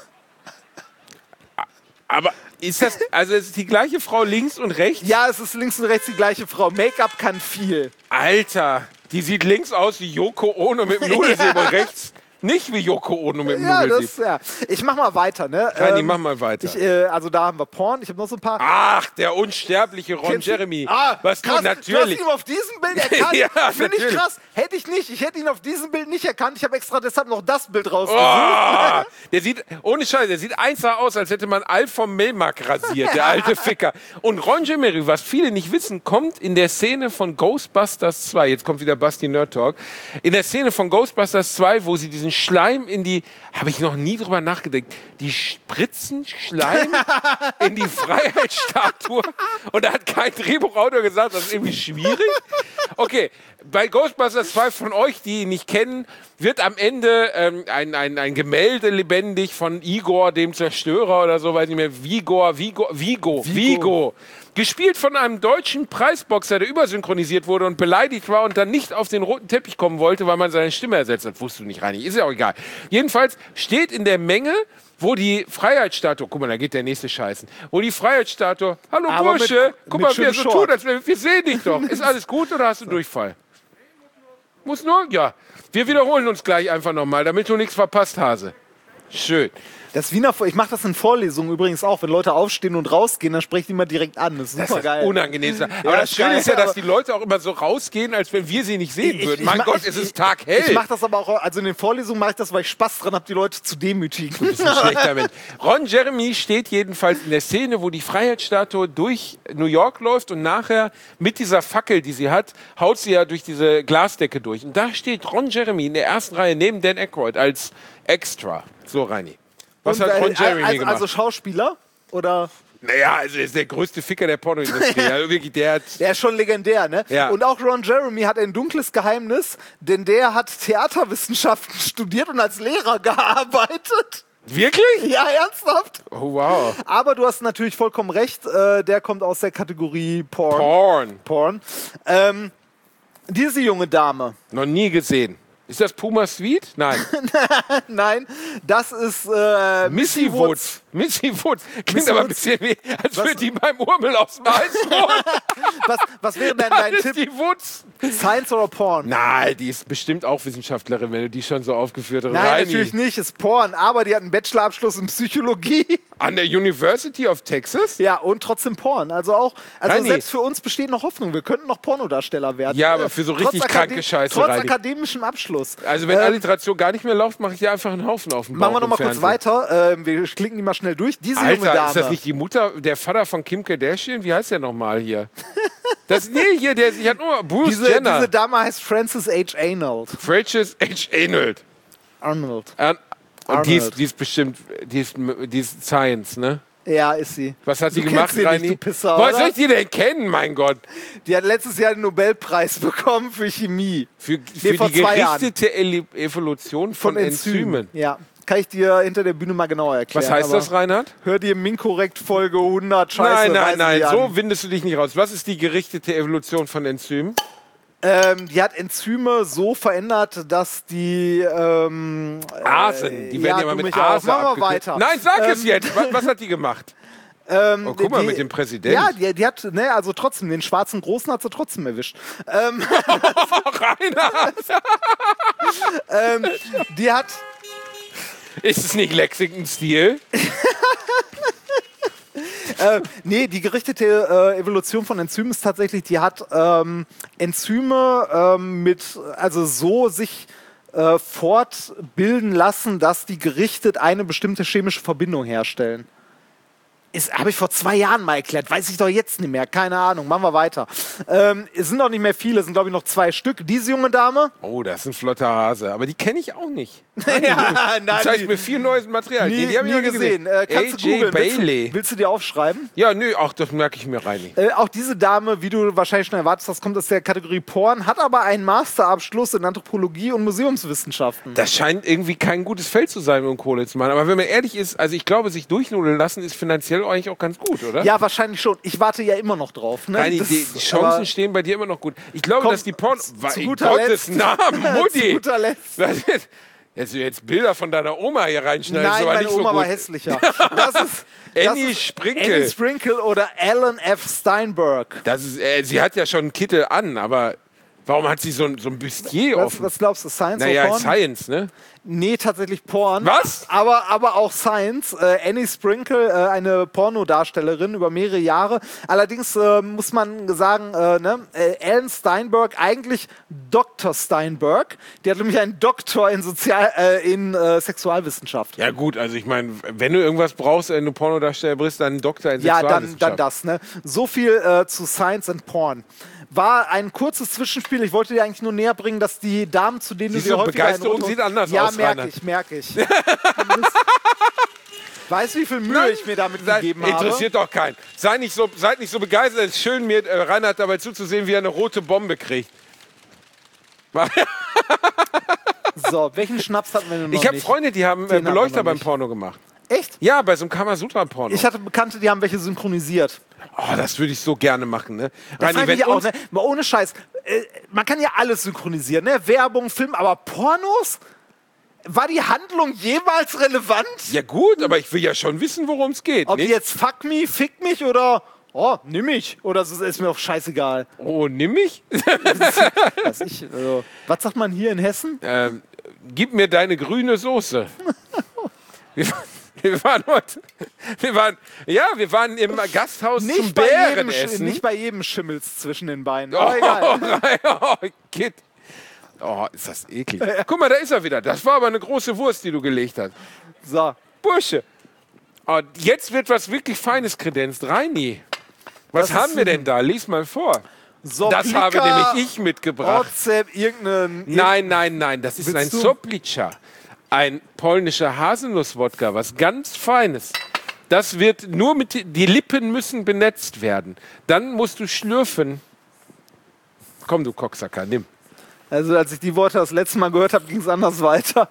S3: Aber ist das, also ist die gleiche Frau links und rechts?
S4: Ja, es ist links und rechts die gleiche Frau. Make-up kann viel.
S3: Alter, die sieht links aus wie Yoko Ono mit dem Nudelsieb und rechts nicht wie Yoko Ono mit dem
S4: Ja,
S3: Nudelsieb.
S4: Ich mach mal weiter, ne?
S3: Reini, mach mal weiter.
S4: Also da haben wir Porn. Ich habe noch so ein paar.
S3: Ach, der unsterbliche Ron
S4: Kennst du-
S3: Jeremy.
S4: krass,
S3: Was du
S4: Du hast
S3: natürlich.
S4: ihn auf diesem Bild erkannt.
S3: Ja,
S4: Finde ich
S3: natürlich.
S4: krass. Hätte ich nicht. Ich hätte ihn auf diesem Bild nicht erkannt. Ich habe extra deshalb noch das Bild rausgesucht.
S3: Oh, der sieht, ohne Scheiß, der sieht einfach aus, als hätte man Alf vom Melmark rasiert, der alte Ficker. Und Ron Jeremy, was viele nicht wissen, kommt in der Szene von Ghostbusters 2, jetzt kommt wieder Basti Nerd Talk, in der Szene von Ghostbusters 2, wo sie diesen Schleim in die, habe ich noch nie drüber nachgedacht, die spritzen Schleim in die Freiheitsstatue und da hat kein Drehbuchautor gesagt, das ist irgendwie schwierig. Okay, bei Ghostbusters 2 von euch, die ihn nicht kennen, wird am Ende ein Gemälde lebendig von Igor, dem Zerstörer oder so, weiß nicht mehr, Vigo. Gespielt von einem deutschen Preisboxer, der übersynchronisiert wurde und beleidigt war und dann nicht auf den roten Teppich kommen wollte, weil man seine Stimme ersetzt hat. Wusstest du nicht, Reini, ist ja auch egal. Jedenfalls steht in der Menge, wo die Freiheitsstatue, guck mal, da geht der nächste Scheißen, wo die Freiheitsstatue, hallo
S4: Aber
S3: Bursche, guck mal, wie er
S4: schönem
S3: so
S4: Short.
S3: tut, als wir sehen dich doch. Ist alles gut oder hast du Durchfall? Muss nur? Ja. Wir wiederholen uns gleich einfach nochmal, damit du nichts verpasst, Hase. Schön.
S4: Das Wiener, ich mache das in Vorlesungen übrigens auch. Wenn Leute aufstehen und rausgehen, dann spreche ich die immer direkt an. Das ist
S3: Das
S4: super
S3: ist
S4: geil.
S3: das Unangenehmste. Aber
S4: Ja,
S3: das
S4: ist
S3: Schöne
S4: geil,
S3: ist ja, dass
S4: aber-
S3: die Leute auch immer so rausgehen, als wenn wir sie nicht sehen
S4: Ich-
S3: würden.
S4: ich
S3: Mein
S4: mach-
S3: Gott,
S4: ich-
S3: es ist taghell.
S4: Ich mache das aber auch, also in den Vorlesungen mache ich das, weil ich Spaß dran habe, die Leute zu demütigen.
S3: Du bist ein schlechter Mensch. Ron Jeremy steht jedenfalls in der Szene, wo die Freiheitsstatue durch New York läuft und nachher mit dieser Fackel, die sie hat, haut sie ja durch diese Glasdecke durch. Und da steht Ron Jeremy in der ersten Reihe neben Dan Aykroyd als Extra. So, Reini. Was
S4: Und,
S3: hat Ron Jeremy gemacht?
S4: also Schauspieler? Oder?
S3: Naja, also er ist der größte Ficker der Pornoindustrie. Also wirklich, der hat...
S4: Der ist schon legendär, ne?
S3: Ja.
S4: Und auch Ron Jeremy hat ein dunkles Geheimnis, denn der hat Theaterwissenschaften studiert und als Lehrer gearbeitet.
S3: Wirklich?
S4: Ja, ernsthaft?
S3: Oh, wow.
S4: Aber du hast natürlich vollkommen recht, der kommt aus der Kategorie Porn.
S3: Porn.
S4: Porn. Diese junge Dame,
S3: Noch nie gesehen. Ist das Puma Sweet? Nein.
S4: Nein, das ist
S3: Missy Woods. Missy Woods. Klingt aber ein bisschen wie, als würde die beim Urmel aus dem Eis rollen.
S4: Was wäre denn dein
S3: Das
S4: Tipp?
S3: ist die Woods.
S4: Science oder Porn?
S3: Nein, die ist bestimmt auch Wissenschaftlerin, wenn du die schon so aufgeführt hast.
S4: Nein,
S3: Reini.
S4: natürlich nicht, ist Porn, aber die hat einen Bachelorabschluss in Psychologie.
S3: An der University of Texas?
S4: Ja, und trotzdem Porn. Also
S3: Reini.
S4: selbst für uns besteht noch Hoffnung. Wir könnten noch Pornodarsteller werden.
S3: Ja, aber für so richtig
S4: Trotz
S3: kranke Scheiße,
S4: Trotz
S3: Reini.
S4: akademischem Abschluss.
S3: Also wenn Alliteration gar nicht mehr läuft, mache ich dir einfach einen Haufen auf den Bauch.
S4: Machen wir noch mal
S3: im
S4: kurz
S3: Fernsehen.
S4: weiter. Wir klicken die mal schnell durch. Diese junge
S3: Alter,
S4: Dame.
S3: ist das nicht die Mutter, der Vater von Kim Kardashian? Wie heißt der nochmal hier? Nee, hier, der hat nur Bruce Jenner.
S4: Diese Dame heißt Frances H. Arnold.
S3: Frances H. Arnold.
S4: Arnold.
S3: Und die ist bestimmt, die ist Science, ne?
S4: Ja, ist sie.
S3: Was hat
S4: Du
S3: die gemacht,
S4: kennst sie nicht,
S3: Reini?
S4: du Pisser,
S3: Woher
S4: oder?
S3: soll ich die denn kennen, mein Gott?
S4: Die hat letztes Jahr den Nobelpreis bekommen für Chemie.
S3: Für
S4: vor
S3: die
S4: 2 Jahren.
S3: gerichtete Evolution von Enzymen.
S4: Ja. Kann ich dir hinter der Bühne mal genauer erklären.
S3: Was heißt
S4: aber
S3: das, Reinhard?
S4: Hör dir Minkorrekt Folge 100 Scheiße.
S3: Nein,
S4: an.
S3: so windest du dich nicht raus. Was ist die gerichtete Evolution von Enzymen?
S4: Die hat Enzyme so verändert, dass die
S3: Asen. Die werden ja mal
S4: du
S3: mit
S4: mich auch.
S3: Ase
S4: Machen wir
S3: abgekürzt.
S4: weiter.
S3: Nein, sag es jetzt. Was hat die gemacht? Oh, guck mal, mit dem Präsidenten.
S4: Ja, die hat, ne, also trotzdem, den schwarzen Großen hat sie trotzdem erwischt.
S3: Reinhard!
S4: Die hat,
S3: Ist es nicht Lexington-Stil?
S4: nee, die gerichtete Evolution von Enzymen ist tatsächlich, die hat Enzyme also so sich fortbilden lassen, dass die gerichtet eine bestimmte chemische Verbindung herstellen. Habe ich vor 2 Jahren mal erklärt, weiß ich doch jetzt nicht mehr, keine Ahnung, machen wir weiter. Es sind auch nicht mehr viele, es sind glaube ich noch 2 Stück. Diese junge Dame.
S3: Oh, das ist ein flotter Hase. Aber die kenne ich auch nicht.
S4: Ja,
S3: Du zeigst mir viel neues Material. Die hab ich
S4: nie
S3: noch nie
S4: gesehen. Kannst du
S3: AJ
S4: googeln.
S3: Bailey.
S4: Willst du dir aufschreiben?
S3: Ja, nö, ach, das merke ich mir rein.
S4: Auch diese Dame, wie du wahrscheinlich schon erwartet hast, kommt aus der Kategorie Porn, hat aber einen Masterabschluss in Anthropologie und Museumswissenschaften.
S3: Das scheint irgendwie kein gutes Feld zu sein, um Kohle zu machen. Aber wenn man ehrlich ist, also ich glaube, sich durchnudeln lassen ist finanziell eigentlich auch ganz gut, oder?
S4: Ja, wahrscheinlich schon. Ich warte ja immer noch drauf. Ne?
S3: Reini,
S4: Das-
S3: die Chancen
S4: aber
S3: stehen bei dir immer noch gut. Ich glaube,
S4: Komm,
S3: dass die Porn...
S4: zu
S3: In
S4: guter
S3: Gottes
S4: Letzt.
S3: Namen, Mutti!
S4: Zu guter Letzt.
S3: Jetzt Bilder von deiner Oma hier reinschneiden,
S4: Nein,
S3: ist aber
S4: meine
S3: nicht so
S4: Oma
S3: gut.
S4: war hässlicher. Das ist
S3: Annie Sprinkle.
S4: Annie Sprinkle oder Alan F. Steinberg.
S3: Das ist, sie hat ja schon einen Kittel an, aber warum hat sie so ein Bustier offen?
S4: Was glaubst du, Science oder
S3: Naja,
S4: Porn?
S3: Science, ne?
S4: Nee, tatsächlich Porn.
S3: Was?
S4: Aber auch Science. Annie Sprinkle, eine Pornodarstellerin über mehrere Jahre. Allerdings muss man sagen, Alan Steinberg, eigentlich Dr. Steinberg. Die hat nämlich einen Doktor in Sexualwissenschaft.
S3: Ja gut, also ich meine, wenn du irgendwas brauchst, wenn du Pornodarsteller bist, dann ein Doktor in
S4: Ja,
S3: Sexualwissenschaft.
S4: dann das. Ne? So viel zu Science and Porn. War ein kurzes Zwischenspiel. Ich wollte dir eigentlich nur näher bringen, dass die Damen, zu denen
S3: Siehst
S4: du dir
S3: du,
S4: häufiger
S3: Begeisterung
S4: einen
S3: sieht anders
S4: ja,
S3: aus, Rainer.
S4: merke ich. Weißt du, wie viel Mühe ich mir damit gegeben habe?
S3: Interessiert doch keinen. Seid nicht so begeistert. Es ist schön, mir Reinhard dabei zuzusehen, wie er eine rote Bombe kriegt.
S4: So, welchen Schnaps hatten wir denn noch
S3: Ich habe
S4: nicht?
S3: Freunde, die haben
S4: Den haben wir
S3: Beleuchter
S4: noch
S3: beim
S4: nicht.
S3: Porno gemacht.
S4: Echt?
S3: Ja, bei so einem Kamasutra-Porno.
S4: Ich hatte Bekannte, die haben welche synchronisiert.
S3: Oh, das würde ich so gerne machen, ne?
S4: Das
S3: Reini,
S4: frage
S3: wenn
S4: ich auch,
S3: uns,
S4: ne? Mal ohne Scheiß. Man kann ja alles synchronisieren, ne? Werbung, Film, aber Pornos? War die Handlung jemals relevant?
S3: Ja gut, aber ich will ja schon wissen, worum es geht.
S4: Ob die
S3: Nicht?
S4: jetzt fuck me, fick mich oder nimm mich? Oder ist mir auch scheißegal.
S3: Oh, nimm mich?
S4: Was sagt man hier in Hessen?
S3: Gib mir deine grüne Soße. Wir waren im Gasthaus zum
S4: Nicht bei,
S3: Bärenessen.
S4: nicht bei jedem Schimmel's zwischen den Beinen. Aber egal.
S3: Oh, Kid. Oh, ist das eklig. Guck mal, da ist er wieder. Das war aber eine große Wurst, die du gelegt hast.
S4: So.
S3: Bursche. Oh, jetzt wird was wirklich Feines kredenzt. Reini. Was
S4: Das
S3: haben
S4: ist
S3: wir denn da? Lies mal vor. Das
S4: Soplika,
S3: habe nämlich ich mitgebracht.
S4: WhatsApp, irgendein...
S3: Nein. Das ist ein
S4: Willst du?
S3: Soplica. Ein polnischer Haselnuss-Wodka. Was ganz Feines. Das wird nur die Lippen müssen benetzt werden. Dann musst du schlürfen. Komm, du Cocksacker, nimm.
S4: Also als ich die Worte das letzte Mal gehört habe, ging es anders weiter.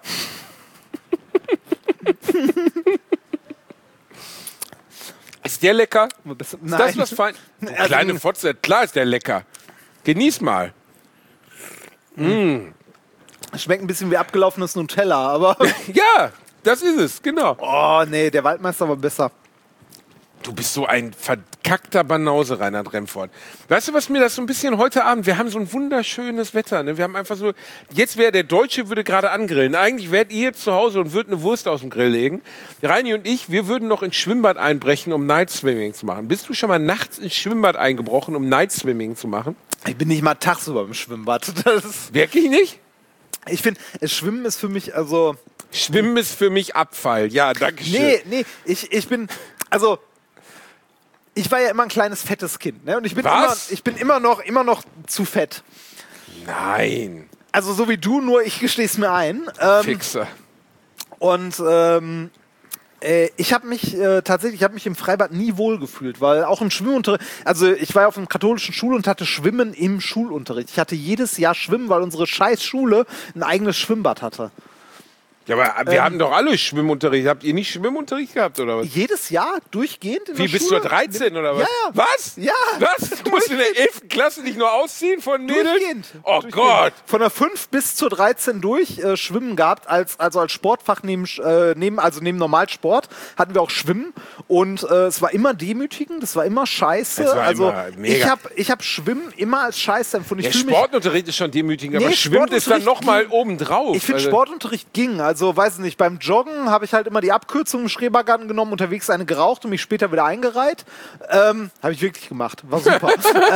S3: Ist der lecker?
S4: Nein.
S3: Ist das was fein? Du
S4: Also-
S3: kleine Fotze, klar ist der lecker. Genieß mal.
S4: Schmeckt ein bisschen wie abgelaufenes Nutella, aber...
S3: Ja, das ist es, genau.
S4: Oh, nee, der Waldmeister war besser.
S3: Du bist so ein verkackter Banause, Reinhard Remford. Weißt du, was mir das so ein bisschen heute Abend, wir haben so ein wunderschönes Wetter, ne? Wir haben einfach so, jetzt wäre der Deutsche würde gerade angrillen. Eigentlich wärt ihr jetzt zu Hause und würdet eine Wurst aus dem Grill legen. Reini und ich, wir würden noch ins Schwimmbad einbrechen, um Night Swimming zu machen. Bist du schon mal nachts ins Schwimmbad eingebrochen, um Night Swimming zu machen?
S4: Ich bin nicht mal tagsüber im Schwimmbad. Das ist,
S3: Wirklich nicht?
S4: ich finde, Schwimmen ist für mich, also...
S3: Schwimmen ist für mich Abfall. Ja, danke schön.
S4: Nee, ich bin, also... Ich war ja immer ein kleines, fettes Kind, ne? Und ich bin immer noch zu fett.
S3: Nein.
S4: Also so wie du, nur ich gestehe es mir ein.
S3: Fixer.
S4: Und ich habe mich im Freibad nie wohlgefühlt, weil auch im Schwimmunterricht, also ich war ja auf einem katholischen Schule und hatte Schwimmen im Schulunterricht. Ich hatte jedes Jahr Schwimmen, weil unsere scheiß Schule ein eigenes Schwimmbad hatte.
S3: Ja, aber wir haben doch alle Schwimmunterricht. Habt ihr nicht Schwimmunterricht gehabt, oder was?
S4: Jedes Jahr durchgehend in der
S3: Wie, bist
S4: Schule?
S3: du 13 oder was?
S4: Ja, ja.
S3: Was?
S4: Ja.
S3: Was? Du musst in der 11. Klasse nicht nur ausziehen von Mädels?
S4: Durchgehend.
S3: Oh
S4: Durchgehend.
S3: Gott.
S4: Von der 5 bis zur 13 durch Schwimmen gehabt, als Sportfach neben Normalsport hatten wir auch Schwimmen und es war immer demütigend, es war immer scheiße.
S3: Es war
S4: Also
S3: immer mega.
S4: ich hab Schwimmen immer als scheiße empfunden.
S3: Der Sportunterricht ist schon demütigend, aber Schwimmen ist dann nochmal obendrauf.
S4: Ich finde, Sportunterricht ging. Also, weiß ich nicht, beim Joggen habe ich halt immer die Abkürzung im Schrebergarten genommen, unterwegs eine geraucht und mich später wieder eingereiht. Habe ich wirklich gemacht. War super.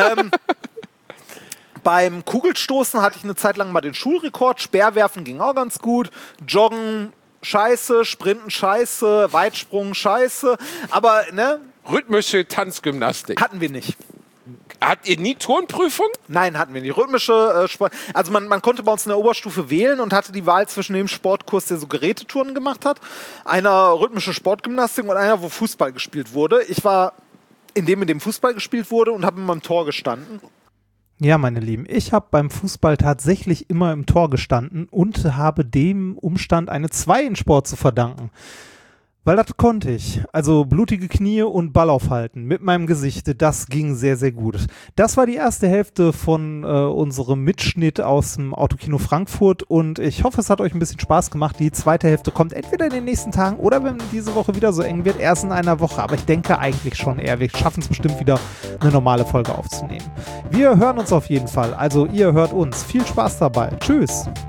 S4: Beim Kugelstoßen hatte ich eine Zeit lang mal den Schulrekord. Speerwerfen ging auch ganz gut. Joggen scheiße, Sprinten scheiße, Weitsprung scheiße. Aber, ne?
S3: Rhythmische Tanzgymnastik.
S4: Hatten wir nicht.
S3: Habt ihr nie Turnprüfung?
S4: Nein, hatten wir nicht. Rhythmische Sport. Also man konnte bei uns in der Oberstufe wählen und hatte die Wahl zwischen dem Sportkurs, der so Gerätetouren gemacht hat, einer rhythmische Sportgymnastik und einer, wo Fußball gespielt wurde. Ich war in dem Fußball gespielt wurde und habe in meinem Tor gestanden.
S2: Ja, meine Lieben, ich habe beim Fußball tatsächlich immer im Tor gestanden und habe dem Umstand eine 2 in Sport zu verdanken. Weil das konnte ich. Also blutige Knie und Ball aufhalten mit meinem Gesicht, das ging sehr, sehr gut. Das war die erste Hälfte von unserem Mitschnitt aus dem Autokino Frankfurt und ich hoffe, es hat euch ein bisschen Spaß gemacht. Die zweite Hälfte kommt entweder in den nächsten Tagen oder wenn diese Woche wieder so eng wird, erst in einer Woche. Aber ich denke eigentlich schon eher, wir schaffen es bestimmt wieder, eine normale Folge aufzunehmen. Wir hören uns auf jeden Fall. Also ihr hört uns. Viel Spaß dabei. Tschüss.